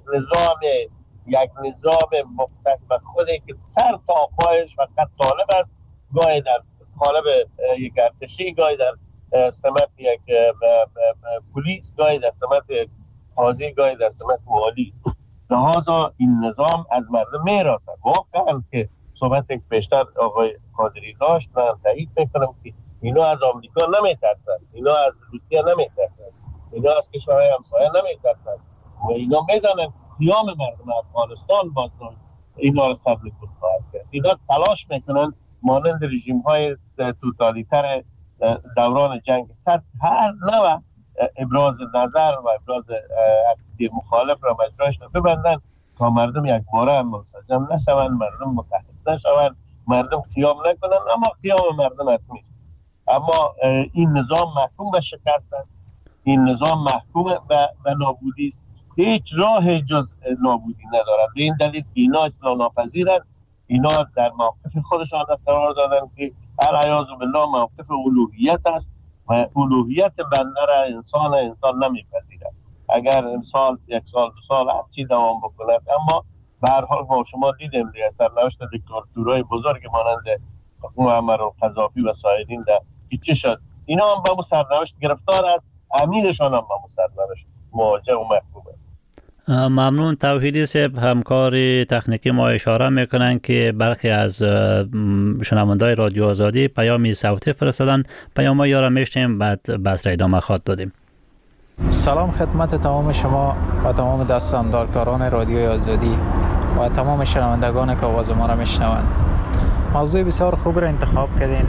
نظام مختص به خودی که سر تا پایش فقط طالب است، گاهی در قالب یک ارتشی، گاهی در سمت یک پلیس، گاهی در سمت یک قاضی، گاهی در سمت والی. لذا این نظام از مردم میراسد. واقعا که صحبت که بیشتر آقای قادری داشت من تایید میکنم که اینا از آمریکا نمیترسن، اینا از روسیه نمیترسن، اینا از کشورهای همسایه نمیترسن و اینا میدانن قیام مردم افغانستان باز اینا رو سرنگون خواهد کرد. اینا تلاش میکنن مانند رژیم های توتالیتر دوران جنگ سرد هر نوع ابراز نظر و ابراز عقیده مخالف را مجراش ببندن تا مردم یک باره منسجم نشوند، مردم متحد نشوند، مردم قیام نکنن. اما قیام مردم حتمی است. اما این نظام محکوم به شکست است، این نظام محکوم به نابودی است. هیچ راه جز نابودی ندارد. به این دلیل که اینا اصلاح ناپذیرند، اینا در موقف خودشان قرار دادن که العیاذ بالله موقف الوهیت است و الوهیت بنده را انسان نمیپذیرد. اگر امسال 1 سال 2 سال هر چی دوام بکند، اما به هر حال ما شما دیدیم دیگه سرنوشت دیکتاتورهای بزرگ مانند معمر القذافی و سایرین در چی شد. اینا هم با سرنوشت گرفتار است، امیرشان هم با سرنوشت مواجه و محکوم است. ممنون. توحیدی صاحب، همکار تکنیکی ما اشاره میکنن که برخی از شنوندای رادیو آزادی پیامی صوتی فرستادن. پیام ها را میشنیم بعد بحث را ادامه خواهد دادیم. سلام خدمت تمام شما و تمام دستاندارکاران رادیوی آزادی و تمام شنوندگان که آواز ما را میشنوند. موضوع بسیار خوب را انتخاب کردین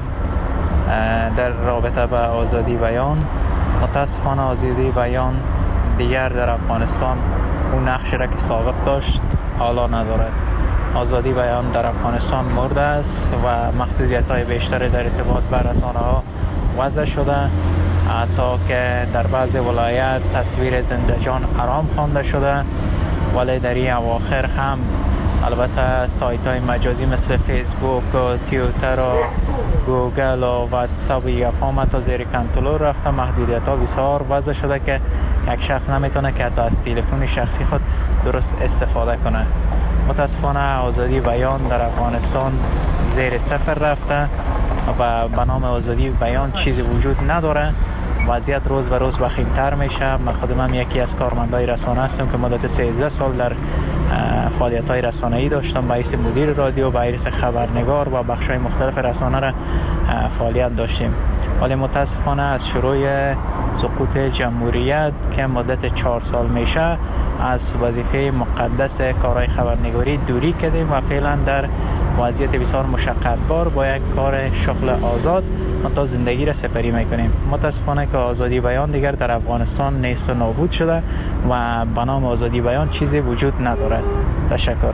در رابطه با آزادی بیان. متاسفانه آزادی بیان دیگر در افغانستان اون نقشی را که سابق داشت حالا ندارد. آزادی بیان در افغانستان مرده است و محدودیت‌های بیشتری در ارتباط با رسانه‌ها وضع شده، حتی که در بعض ولایت تصویر زنده جان حرام خوانده شده. ولی در این اواخر هم البته سایت‌های مجازی مثل فیسبوک و توییتر و گوگل و واتساپ و یکام تا زیر کنترل رفته. محدودیت‌ها بسیار وضع شده که یک شخص نمیتونه که حتی از تلفن شخصی خود درست استفاده کنه. متاسفانه آزادی بیان در افغانستان زیر صفر رفته و به نام آزادی بیان چیزی وجود نداره. وضعیت روز به روز وخیم‌تر میشه. من خودم یکی از کارمندای رسانه هستم که مدت 13 سال در فعالیت‌های رسانه‌ای داشتم. به حیث مدیر رادیو، به حیث خبرنگار و بخش‌های مختلف رسانه را فعالیت داشتیم. ولی متاسفانه از شروع سقوط جمهوریت که مدت 4 سال میشه از وظیفه مقدس کارهای خبرنگاری دوری کردیم و فعلا در وضعیت بسیار مشقت‌بار با یک کار شغل آزاد تا زندگی را سپری میکنیم. متاسفانه که آزادی بیان دیگر در افغانستان نیست و نابود شده و به نام آزادی بیان چیزی وجود ندارد. تشکر.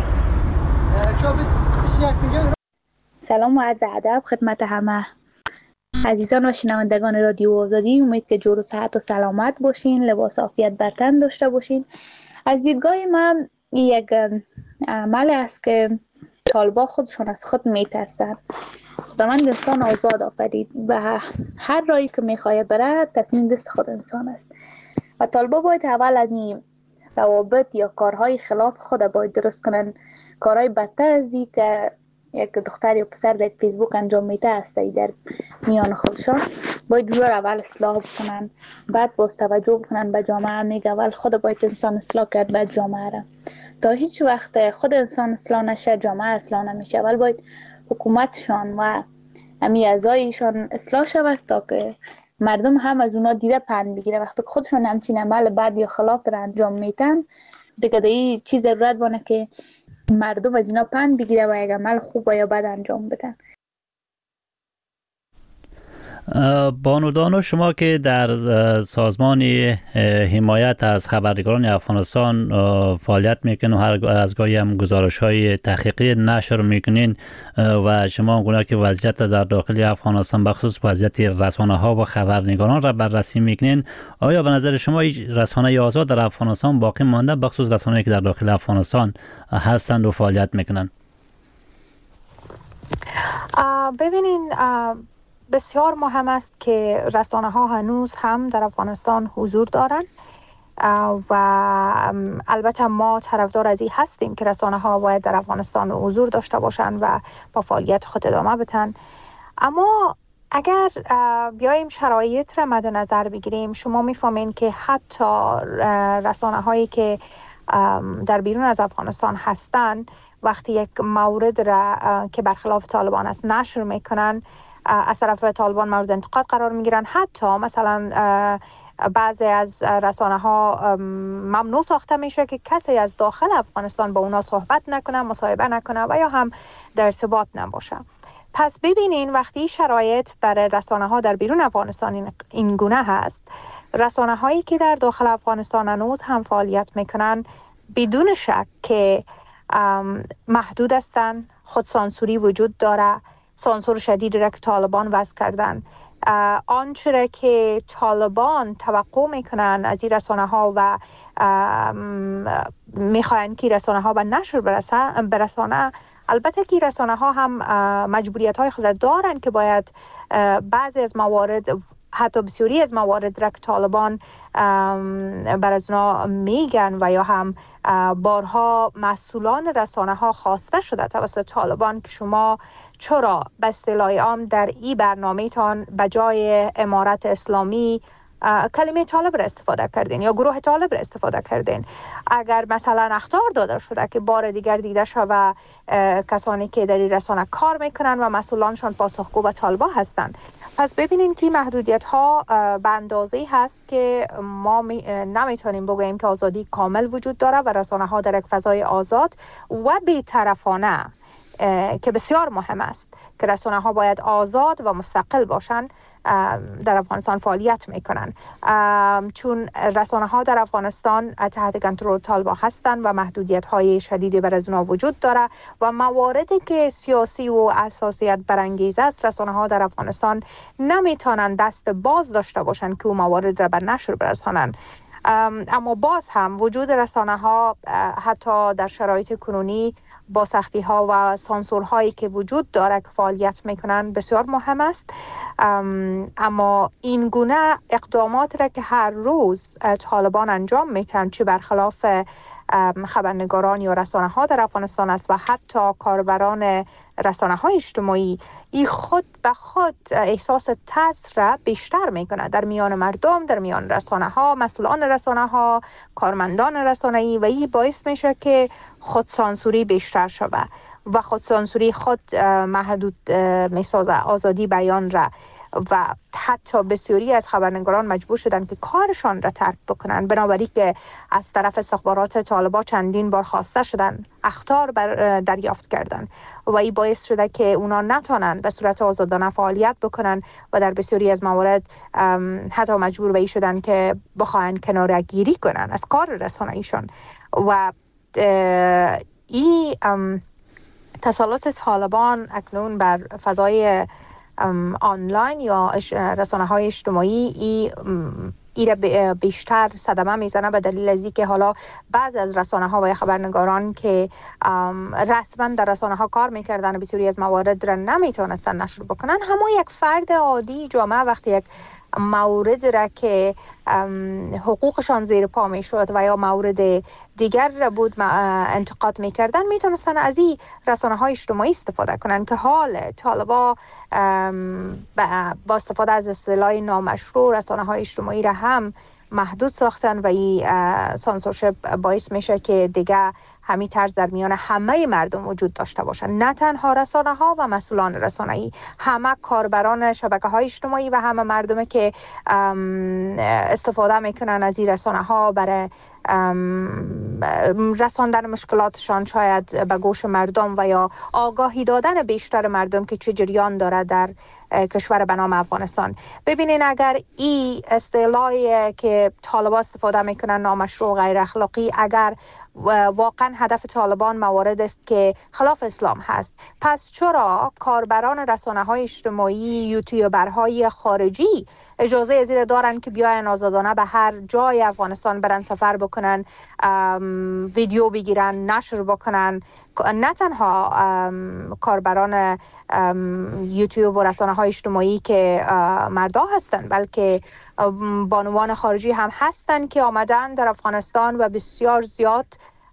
سلام و عرض ادب خدمت همه عزیزان و شنوندگان رادیو آزادی. امید که جور و صحت و سلامت باشین، لباس عافیت بر تن داشته باشین. از دیدگاه من یک عمل است که طالبان خودشون از خود میترسن. خداوند انسان آزاد آفرید و هر راهی که میخواه بره تصمیم دست خود انسان است و طالبان باید اول از این روابط یا کارهای خلاف خود باید درست کنن. کارهای بدتر از این که یک دختر یا پسر در فیسبوک انجام میده است در میان خودشان باید رو اول اصلاح بکنن، بعد باز توجه بکنن به جامعه. میگه اول خود باید انسان اصلاح کرد بعد جامعه را. تا هیچ وقت خود انسان اصلاح نشه جامعه اصلاح نمیشه. اول باید حکومتشان و امی اعضایشان اصلاح شود تا که مردم هم از اونا دیده پند بگیره. وقتی خودشان همچین عمل بد یا خلاف را انجام میتن دیگه این چیز ضرورت بانه که مردم از اینا پند بگیره و یک عمل خوب یا بد انجام بدن. بانو دانو، شما که در سازمان حمایت از خبرنگاران افغانستان فعالیت میکنین و هر از گاهی هم گزارش‌های تحقیقی نشر میکنین و شما اونگونه که وضعیت در داخل افغانستان بخصوص وضعیت رسانه‌ها و خبرنگاران را بررسی میکنین، آیا به نظر شما رسانه آزاد در افغانستان باقی مانده بخصوص رسانه‌ای که در داخل افغانستان هستند و فعالیت میکنن؟ ببینین بسیار مهم است که رسانه ها هنوز هم در افغانستان حضور دارند و البته ما طرفدار از این هستیم که رسانه ها باید در افغانستان حضور داشته باشند و با فعالیت خود ادامه بدن. اما اگر بیایم شرایط را مد نظر بگیریم، شما میفهمین که حتی رسانه هایی که در بیرون از افغانستان هستند وقتی یک مورد را که برخلاف طالبان است نشر میکنن، از طرف طالبان مورد انتقاد قرار میگیرن. حتی مثلا بعضی از رسانه ها ممنوع ساخته میشه که کسی از داخل افغانستان با اونا صحبت نکنه، مصاحبه نکنه و یا هم در ارتباط نباشه. پس ببینین وقتی شرایط برای رسانه ها در بیرون افغانستان این گونه هست، رسانه هایی که در داخل افغانستان هنوز هم فعالیت میکنن بدون شک که محدود هستن، خود سانسوری وجود داره، سانسور شدیدی را که طالبان وضع کردن. آنچه را که طالبان توقع میکنن از این رسانه ها و میخواین که رسانه ها به نشر برسانه، البته که رسانه ها هم مجبوریت های خود دارن که باید بعضی از موارد، حتی بسیاری از موارد را که طالبان بر از اونا میگن و یا هم بارها مسئولان رسانه ها خواسته شده توسط طالبان که شما چرا به اصطلاح عام در این برنامه تان به جای امارت اسلامی کلمه طالب را استفاده کردین یا گروه طالب را استفاده کردین. اگر مثلا اخطار داده شده که بار دیگر دیده شده کسانی که در این رسانه کار میکنن و مسئولانشان پاسخگو به طالبان هستند. پس ببینیم که محدودیت ها به اندازه‌ای هست که ما نمیتونیم بگوییم که آزادی کامل وجود داره و رسانه ها در یک فضای آزاد و بی‌طرفانه که بسیار مهم است که رسانه ها باید آزاد و مستقل باشن در افغانستان فعالیت میکنن، چون رسانه ها در افغانستان تحت کنترل طالبان هستند و محدودیت های شدیدی بر از اونها وجود داره و مواردی که سیاسی و اساسیت برانگیز است رسانه ها در افغانستان نمیتونن دست باز داشته باشن که اون موارد را به نشر برسانن. اما باز هم وجود رسانه ها حتی در شرایط کنونی با سختی ها و سانسور هایی که وجود داره که فعالیت میکنن بسیار مهم است. اما این گونه اقدامات را که هر روز طالبان انجام میتن، چه برخلاف خبرنگاران یا رسانه ها در افغانستان است و حتی کاربران رسانه های اجتماعی، این خود به خود احساس ترس را بیشتر میکنه در میان مردم، در میان رسانه ها، مسئولان رسانه ها، کارمندان رسانه ای، و این باعث میشه که خود سانسوری بیشتر شده و خود سانسوری خود محدود میسازه آزادی بیان را و حتی بسیاری از خبرنگاران مجبور شدن که کارشان را ترک بکنن، بنابراین که از طرف استخبارات طالبان چندین بار خواسته شدن اخطار دریافت کردن و این باعث شده که اونا نتونن به صورت آزادانه فعالیت بکنن و در بسیاری از موارد حتی مجبور به این شدن که بخواهن کناره‌گیری کنن از کار رسانه‌ایشان. و این تسلط طالبان اکنون بر فضای آنلاین یا رسانه های اجتماعی ای بیشتر صدمه میزنه به دلیل از اینکه حالا بعضی از رسانه ها و خبرنگاران که رسما در رسانه ها کار میکردن و بسیاری از موارد را نمیتونستن نشر بکنن، همون یک فرد عادی جامعه وقتی یک مورد را که حقوقشان زیر پا می شد و یا مورد دیگر را بود انتقاد می کردن، می تونستن از این رسانه های اجتماعی استفاده کنن که حال طالبا با استفاده از اصطلاح نامشروع رسانه های اجتماعی را هم محدود ساختن و این سانسورشپ باعث میشه که دیگه همین طرز در میان همه مردم وجود داشته باشن، نه تنها رسانه ها و مسئولان رسانه‌ای، همه کاربران شبکه های اجتماعی و همه مردمی که استفاده میکنن از این رسانه ها برای رساندن مشکلاتشان شاید به گوش مردم و یا آگاهی دادن بیشتر مردم که چه جریان داره در کشور به نام افغانستان. ببینین اگر این اصطلاحی که طالبان استفاده میکنن نامشروع غیر اخلاقی، اگر واقعا هدف طالبان موارد است که خلاف اسلام هست، پس چرا کاربران رسانه های اجتماعی، یوتیوبرهای خارجی اجازه ازیر دارن که بیاین آزادانه به هر جای افغانستان برن سفر بکنن، ویدیو بگیرن، نشر بکنن؟ نه تنها کاربران یوتیوب و رسانه های اجتماعی که مردا هستن، بلکه بانوان خارجی هم هستن که آمدن در افغانستان و بسیار زیاد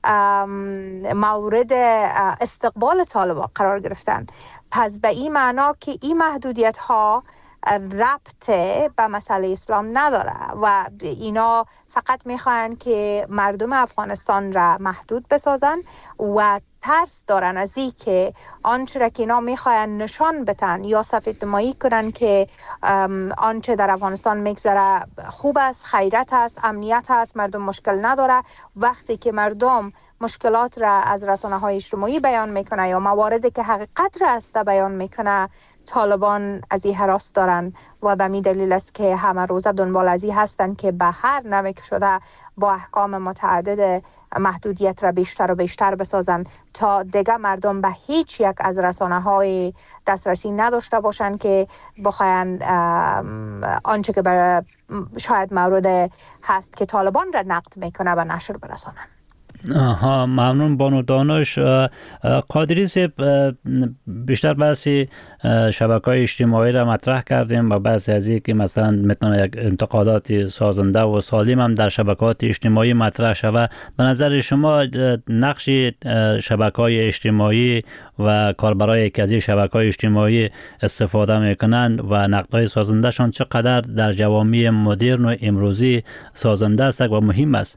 مورد استقبال طالبان قرار گرفتن. پس به این معنا که این محدودیت ها ربط به مسئله اسلام نداره و اینا فقط میخواین که مردم افغانستان را محدود بسازن و ترس دارن از این که آنچه را که اینا میخواین نشان بتن یا سفید نمایی کنن که آنچه در افغانستان میگذره خوب است، خیرت است، امنیت است، مردم مشکل نداره. وقتی که مردم مشکلات را از رسانه‌های اجتماعی بیان میکنه یا مواردی که حقیقت را است بیان میکنه، طالبان از این هراس دارن و به می دلیل است که همه روزه دنبال از این هستن که به هر نوع که شده با احکام متعدد محدودیت را بیشتر و بیشتر بسازن تا دیگه مردم به هیچ یک از رسانه‌های دسترسی نداشته باشن که بخواین آنچه که شاید مورد هست که طالبان را نقد میکنه به نشر برسانن. ممنون بانو دانش. قادری صاحب، بیشتر بحثی شبکه‌های اجتماعی را مطرح کردیم و بحثی از این که مثلا میتونه یک انتقادات سازنده و سالم هم در شبکه‌های اجتماعی مطرح شود. به نظر شما نقش شبکه‌های اجتماعی و کاربرای که از شبکه‌های اجتماعی استفاده میکنند و نقدهای سازندهشان چقدر در جوامع مدرن و امروزی سازنده است و مهم است؟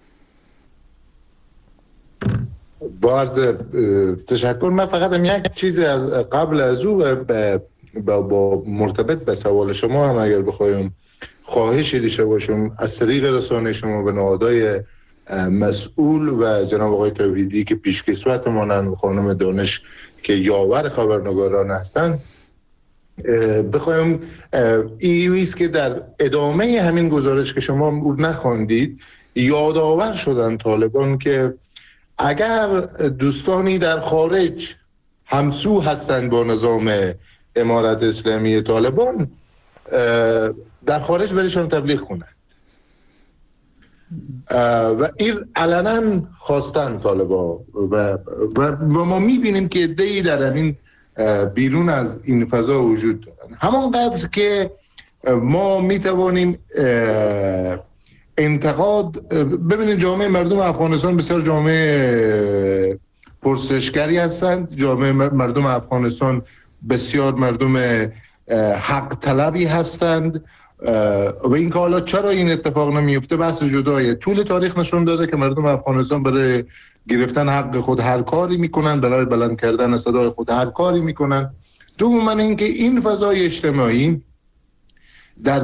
با عرض تشکر. من فقط یک چیز از قبل از او با مرتبط به سوال شما هم اگر بخوایم خواهشی داشته باشم از طریق رسانه شما به نهادهای مسئول و جناب آقای توحیدی که پیشکسوت مانند خانم دانش که یاور خبرنگاران هستند بخوایم ایویست که در ادامه همین گزارش که شما نخواندید یادآور شدن طالبان که اگر دوستانی در خارج همسو هستند با نظام امارت اسلامی طالبان در خارج برایشان تبلیغ کنند و این علنا خواستن طالبان و ما میبینیم که عده‌ای در همین بیرون از این فضا وجود دارن. همانقدر که ما میتوانیم انتقاد ببینید، جامعه مردم افغانستان بسیار جامعه پرسشگری هستند. جامعه مردم افغانستان بسیار مردم حق طلبی هستند و این که حالا چرا این اتفاق نمیفته بحث جدایه. طول تاریخ نشون داده که مردم افغانستان برای گرفتن حق خود هر کاری میکنن، برای بلند کردن صدای خود هر کاری میکنن. دوما اینکه این فضای اجتماعی در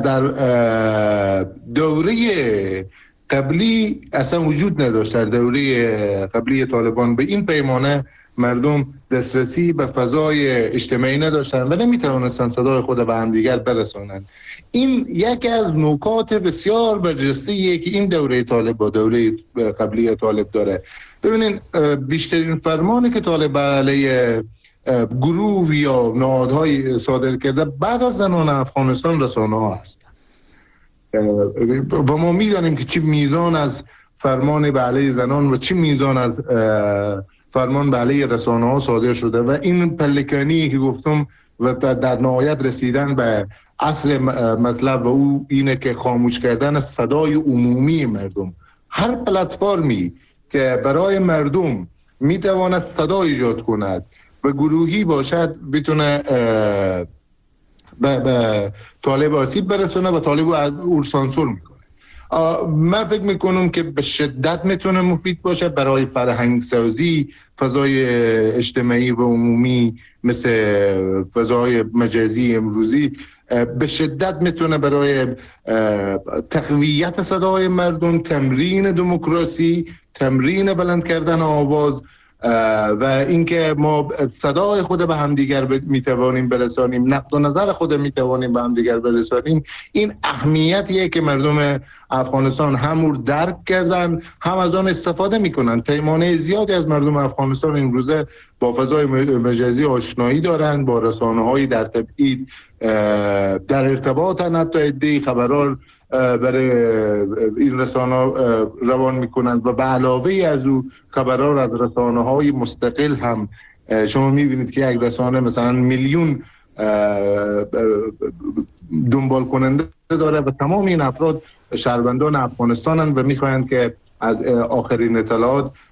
دوره قبلی اصلا وجود نداشت. در دوره قبلی طالبان به این پیمانه مردم دسترسی به فضای اجتماعی نداشتند و نمیتوانستند صدای خود به همدیگر برسانند. این یکی از نکات بسیار برجسته‌ایه که این دوره طالب با دوره قبلی طالب داره. ببینید بیشترین فرمانی که طالب علیه گروه یا نهادهای صادر کرده بعد از زنان افغانستان رسانه ها هستند و ما میدانیم که چی میزان از فرمان به علیه زنان و چی میزان از فرمان به علیه رسانه ها صادر شده و این پلکانی که گفتم و در نهایت رسیدن به اصل مطلب و او اینه که خاموش کردن صدای عمومی مردم. هر پلتفرمی که برای مردم میتواند صدا ایجاد کند و گروهی باشد بتونه به طالب آسیب برسونه و طالب او سانسور میکنه. من فکر میکنم که به شدت میتونه مفید باشه برای فرهنگ سازی فضای اجتماعی و عمومی مثل فضای مجازی امروزی. به شدت میتونه برای تقویت صدای مردم، تمرین دموکراسی، تمرین بلند کردن آواز و اینکه ما صدای خود به همدیگر میتوانیم برسانیم، نقد و نظر خود میتوانیم به همدیگر برسانیم. این اهمیتیه که مردم افغانستان هم درک کردن، هم از آن استفاده میکنن. پیمانه زیادی از مردم افغانستان امروزه با فضای مجازی آشنایی دارند، با رسانه‌های در تبعید در ارتباطن، حتی عده‌ای خبرار برای این رسانه روان میکنند و به علاوه از او خبرار از رسانه‌های مستقل هم شما میبینید که یک رسانه مثلا میلیون دنبال کننده داره و تمام این افراد شهروندان افغانستانند و میخواهند که از آخرین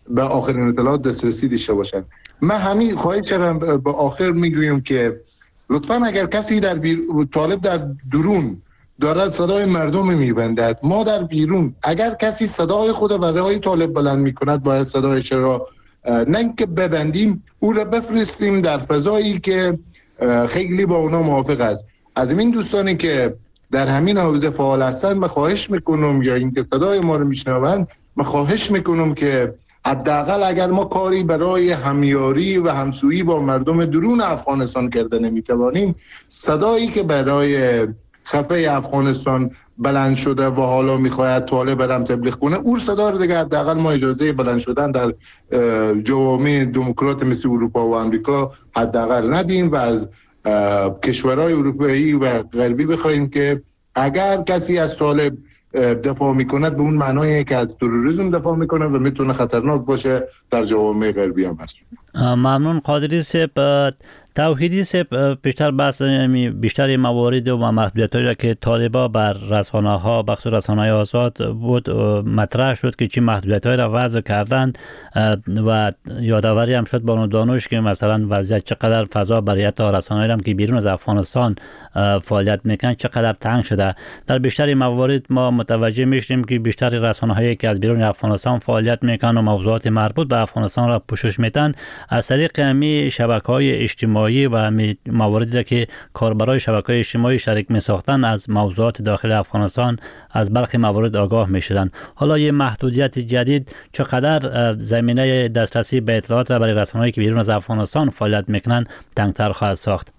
اطلاعات دسترسی داشته باشند. من همین خواهی چرا به آخر میگویم که لطفا اگر کسی طالب در درون دارد صدای مردم میبندد، ما در بیرون اگر کسی صدای خود برای طالب بلند میکند باید صدایش را نه که ببندیم، او را بفرستیم در فضایی که خیلی با اونا موافق است. از این دوستانی که در همین حوزه فعال هستند من خواهش میکنم، یا اینکه صدای ما رو میشنوند، من خواهش میکنم که حداقل اگر ما کاری برای همیاری و همسویی با مردم درون افغانستان کرده نمیتوانیم، صدایی که برای خفه افغانستان بلند شده و حالا میخواید طالب برم تبلیغ کنه، اون صدا رو دیگه حداقل ما اجازه بلند شدن در جوامع دموکرات مثل اروپا و امریکا حداقل ندیم و از کشورهای اروپایی و غربی بخوایم که اگر کسی از طالب دفاع میکند به اون معنای که از تروریسم دفاع میکنه و میتونه خطرناک باشه در جوامع غربی هم هست. ممنون قادری صاحب. توحیدی صاحب بیشتر بحث بیشتر موارد و محدودیت‌هایی را که طالبا بر رسانه‌ها بخصوص رسانه‌های آزاد بود مطرح شد که چی محدودیت‌هایی را وضع کردند و یادآوری هم شد بانو دانش که مثلا وضعیت چقدر فضا برای حتی رسانه‌هایی که بیرون از افغانستان فعالیت میکنن چقدر تنگ شده. در بیشتر موارد ما متوجه میشیم که بیشتر رسانه‌هایی که از بیرون افغانستان فعالیت میکنن و موضوعات مربوط به افغانستان را پوشش میدن از طریق همین شبکه‌های اجتماعی و مواردی را که کاربرای شبکه‌های اجتماعی شریک می‌ساختن از موضوعات داخل افغانستان از برخی موارد آگاه می‌شدن. حالا یه محدودیت جدید چقدر زمینه دسترسی به اطلاعات را برای رسانه‌هایی که بیرون از افغانستان فعالیت می‌کنن تنگ‌تر خواهد ساخت؟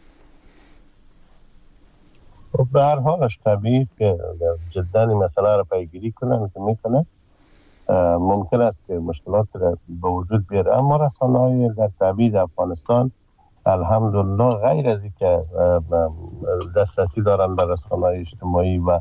به هر حالش طبیعی است که جدا این مسئله را پیگیری کنن که میکنه ممکن است که مشکلات را به وجود بیاره، اما رسانه‌های در تبعید افغانستان الحمدلله غیر از اینکه دسترسی دارن به رسانه‌های اجتماعی و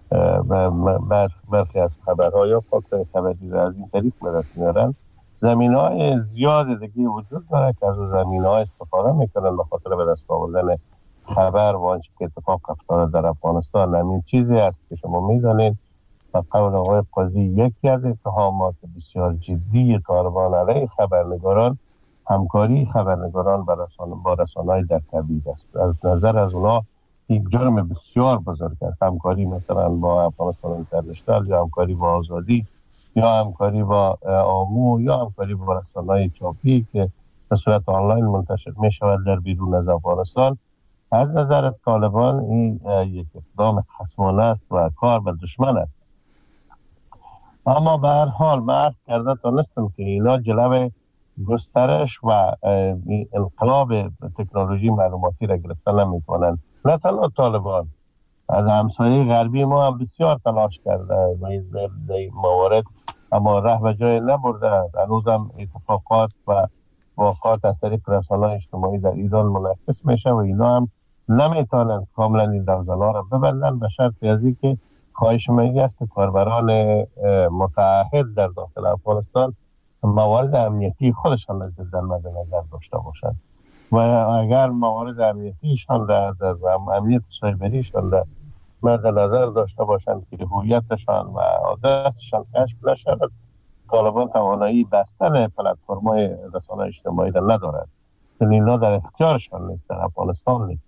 برخی از خبرها یا فاکتور خبری را از این طریق به دست میارن، زمینه‌های زیاد دیگه وجود داره که از زمینه‌ها استفاده میکنن به خاطر به دست آوردن خبر و آنچه که اتفاق افتاده در افغانستان. همین چیزی است که شما میدانید و قول آقای قاضی یکی از اتهامات بسیار جدی طالبان علیه خبرنگاران همکاری خبرنگاران با رسانه‌های در تبعید است. از نظر از اونا یک جرم بسیار بزرگ است. همکاری مثلا با افغانستان اینترنشنال یا همکاری با آزادی یا همکاری با آمو یا همکاری با رسانه‌های چاپی که به صورت آنلاین منتشر می شود در بیرون از افغانستان. از نظر طالبان این یک اقدام خصمانه است و کار به دشمن است. اما به هر حال من عرض کرده تانستم که اینا جلوه گسترش و انقلاب تکنولوژی معلوماتی را گرفتن نمی‌کنند. نه تنها طالبان، از همسایه غربی ما هم بسیار تلاش کرده و این موارد اما ره به جای نبرده. هنوز هم اتفاقات و واقعات از طریق رسانه‌های اجتماعی در ایران منعکس میشه و اینا هم نمیتونن کاملا این دوزن‌ها را ببندن به شرط از اینکه خواهش میگی است که کاربران متعهد در داخل افغانستان موارد امنیتی خودشان را جدا مد نظر داشته باشند و اگر موارد امنیتیشان در امنیت سایبریشان را مد نظر داشته باشند که هویتشان و آدرسشان کشف نشود، طالبان توانایی بستن پلتفرم‌های رسانه اجتماعی را ندارد. اینا در اختیارشان نیست، در افغانستان نیست.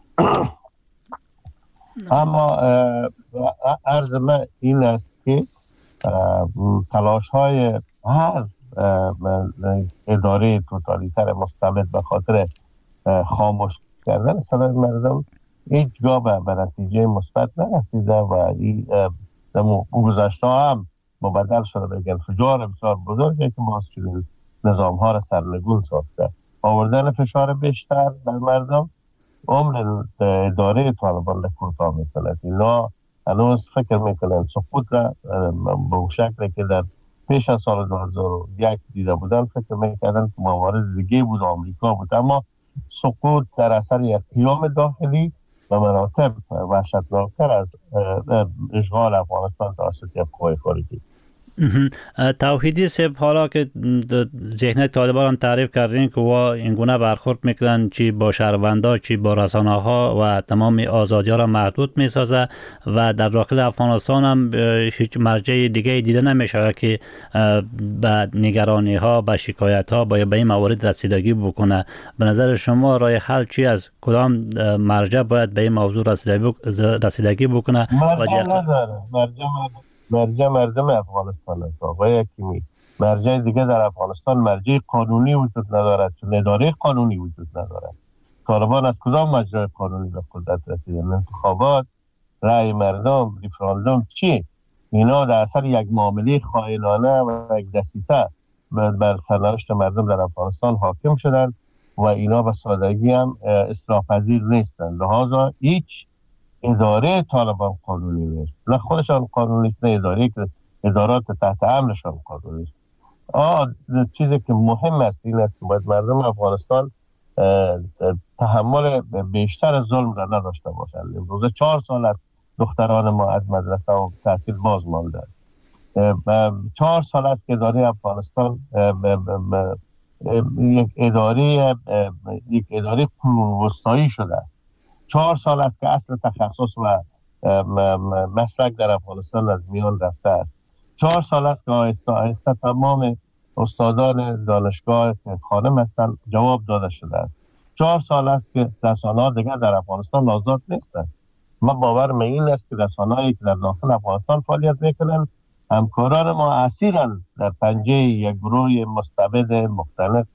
اما عرض من این است که تلاش‌های هر اداره توتالیتر مستبد به خاطر خاموش کردن صدای مردم هیچگاه به نتیجه مثبت نرسیده و این گذشته هم مبدل شده به انفجار بسیار بزرگی که باز چنین نظام‌ها را سرنگون ساخته. آوردن فشار بیشتر بر مردم عمر اداره طالبان را کوتاه می‌کند. اینا هنوز فکر میکنن سقوط را به اون شکل که در پیش از سال 2001 دیده بودن فکر میکردن که موارد دیگه بود، آمریکا بود، اما سقوط در اثر یک قیام داخلی و مراتب وحشتناکتر از اشغال افغانستان توسط یک قوه خارجی. توحیدی سب حالا که ذهن طالبان هم تعریف کردین که وا اینگونه برخورد میکنن چی با شهروندا چی با رسانه ها و تمام آزادی ها را محدود میسازه و در داخل افغانستان هم هیچ مرجع دیگه دیده نمیشه که به نگرانی ها به شکایت ها به این موارد رسیدگی بکنه. به نظر شما راه حل چی از کدام مرجع باید به این موضوع رسیدگی بکنه؟ مرجع مردم افغانستان است آقای حکیمی. مرجع دیگه در افغانستان مرجع قانونی وجود ندارد، چون اداره قانونی وجود ندارد. طالبان از کدام مجرای قانونی به قدرت رسیدن؟ انتخابات، رأی مردم، ریفراندوم چی؟ اینا در اثر یک معامله خائنانه و یک دسیسه بر سرنوشت مردم در افغانستان حاکم شدن و اینا به سادگی هم اصلاح پذیر نیستن. لذا هیچ اداره طالبان قانونی نیست، نه خودشان قانونی نیست، نه اداره که ادارات تحت امرشان قانونی است. چیزی که مهم است این است که باید مردم افغانستان تحمل بیشتر ظلم را نداشته باشند. امروز 4 سال است دختران ما از مدرسه و تحصیل باز ماندند. 4 سال است که اداره افغانستان یک اداره قرون وسطایی شده. 4 سال است که اصل تخصص و مسلک در افغانستان از میان رفته است. 4 سال است که آهسته آهسته تمام استادان دانشگاه که خانم هستند جواب داده شده است. 4 سال است که رسانه‌ها دیگر در افغانستان آزاد نیستند. ما باورم این است که رسانه‌هایی که در داخل افغانستان فعالیت میکنند همکاران ما اسیرند در پنجه یک گروه مستبد مختلف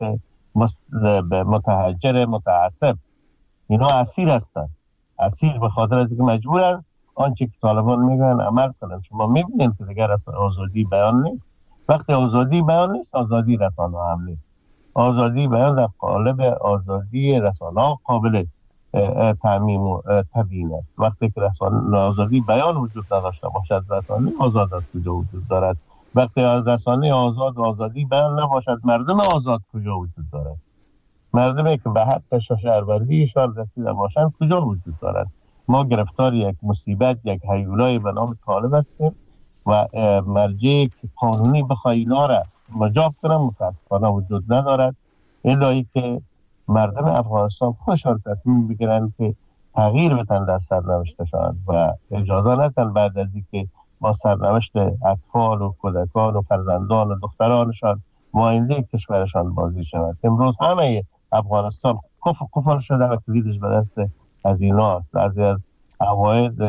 متحجر متعصب. اینا اسیر هستند، اسیر به خاطر اینکه مجبورن آنچه که طالبان میگن عمل کنن. شما میبینید که دیگر آزادی بیان نیست. وقتی آزادی بیان نیست آزادی رسانه هم نیست. آزادی بیان در قالب آزادی رسانه قابل تعمیم و تبیین است. وقتی که آزادی بیان وجود نداشته باشد رسانه آزاد از کجا وجود دارد؟ وقتی رسانه آزاد و آزادی بیان نباشد مردم آزاد کجا وجود دارد؟ مردمی که به حق شهروندیشان رسیده باشند کجا وجود دارد؟ ما گرفتار یک مصیبت، یک هیولای به نام طالب هستیم و مرجعی که قانونی بخواه اینا را مجاب کنن متاسفانه وجود ندارد. الهی که مردم افغانستان خودشان تصمیم بگیرن که تغییر بدن در سرنوشتشان و اجازه ندن بعد از اینکه با سرنوشت اطفال و کودکان و فرزندان و دخترانشان آینده کشورشان بازی شود. امروز همه افغانستان کفر شده و کلیدش به دست از ایناست، از عواید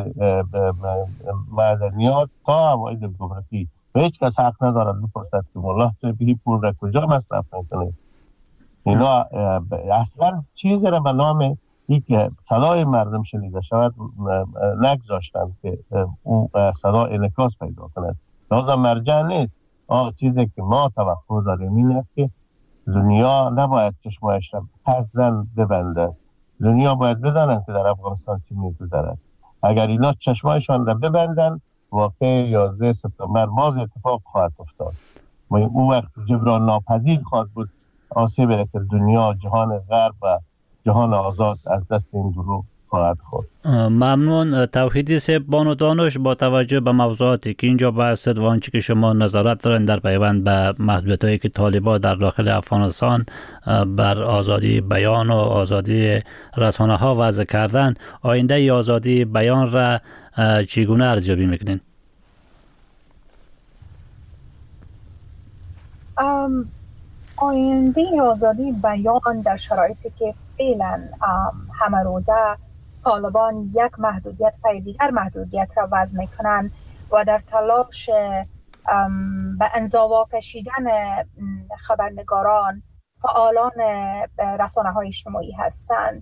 معدنیات تا عواید گمرکی. و هیچ کس حق ندارد بپرسد که والله تو بهی پول را کجا مصرف میکنید. اینا اصلا چیزی را به نام یک صدای مردم شنیده شود نگذاشتند که اون صدا انعکاس پیدا کند. لازم مرجع نیست. چیزی که ما توقع داریم این است که دنیا نباید چشمایش را قصداً ببنده. دنیا باید بدانند که در افغانستان چی می‌گذرد. اگر اینا چشمایشان را ببندن واقع 11 سپتامبر باز اتفاق خواهد افتاد. اون وقت جبران ناپذیر خواهد بود آسیبی که دنیا، جهان غرب و جهان آزاد از دست این گروه خواهد خورد. ممنون. توحیدی صاحب بانو دانش، با توجه به موضوعاتی که اینجا بحث شد و آنچه که شما نظارت دارین در پیوند به محدودیت‌هایی که طالبان در داخل افغانستان بر آزادی بیان و آزادی رسانه‌ها وضع کردن، آینده آزادی بیان را چگونه ارزیابی میکنین؟ آینده آزادی بیان در شرایطی که فعلا همه روزه طالبان یک محدودیت پای دیگر محدودیت را وضع میکنن و در تلاش به انزوا کشیدن خبرنگاران، فعالان رسانه های اجتماعی هستند،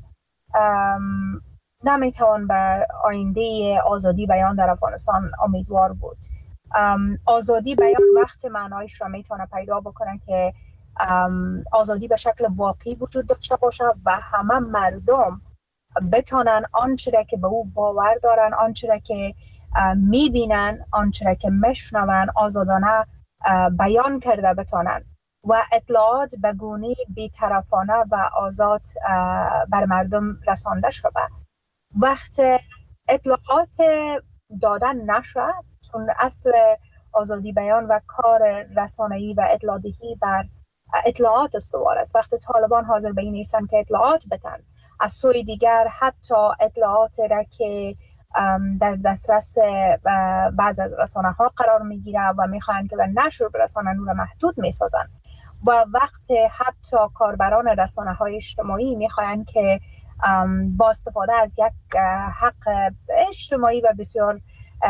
نمیتوان به آینده آزادی بیان در افغانستان امیدوار بود. آزادی بیان وقت معنایش را میتونه پیدا بکنه که آزادی به شکل واقعی وجود داشته باشه و همه مردم بتونن آنچه که به او باور دارن، آنچه که میبینن، آنچه که میشنون آزادانه بیان کرده بتونن و اطلاعات به گونه بی‌طرفانه و آزاد بر مردم رسانده شده. وقت اطلاعات دادن نشد، چون اصل آزادی بیان و کار رسانه‌ای و اطلاع‌دهی بر اطلاعات استوار است. وقتی طالبان حاضر به این نیستند که اطلاعات بدن، از سوی دیگر حتی اطلاعات را که در دسترس بعض از رسانه‌ها قرار می‌گیره و می‌خواهند که به نشر برسانند و محدود می‌سازند. و وقت حتی کاربران رسانه‌های اجتماعی می‌خواهند که با استفاده از یک حق اجتماعی و بسیار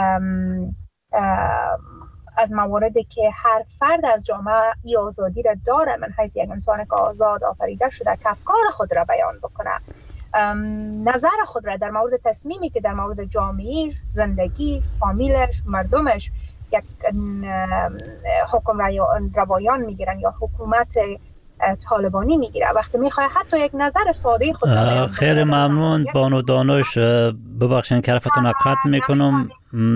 از مواردی که هر فرد از جامعه ای آزادی را داره، من حیث یک انسان که آزاد آفریده شده که افکار خود را بیان بکنه، نظر خود را در مورد تصمیمی که در مورد جامعه، زندگی، فامیلش، مردمش یک حکم روایان میگیرن یا حکومت طالبانی میگیره، وقتی میخواه حتی یک نظر ساده خود را بیان خیلی بکنه. ممنون بانو دانش. ببخشید که حرفتون قطع میکنم.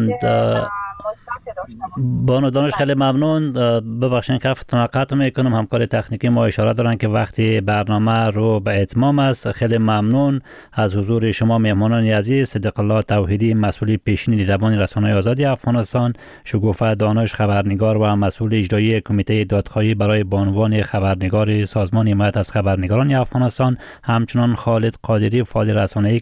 بانو دانش خیلی ممنون. ببخشید که حرفتون قطع میکنم. همکار تکنیکی ما اشاره دارن که وقتی برنامه رو به اتمام است. خیلی ممنون از حضور شما مهمانان عزیز. صدیق الله توحیدی، مسئول پیشین دیدبان رسانه‌های آزادی افغانستان، شگوفه دانش خبرنگار و مسئول اجرایی کمیته دادخواهی برای بانوان خبرنگار سازمان حمایت از خبرنگاران افغانستان، همچنان خالد قادری، فعال رسانه‌ای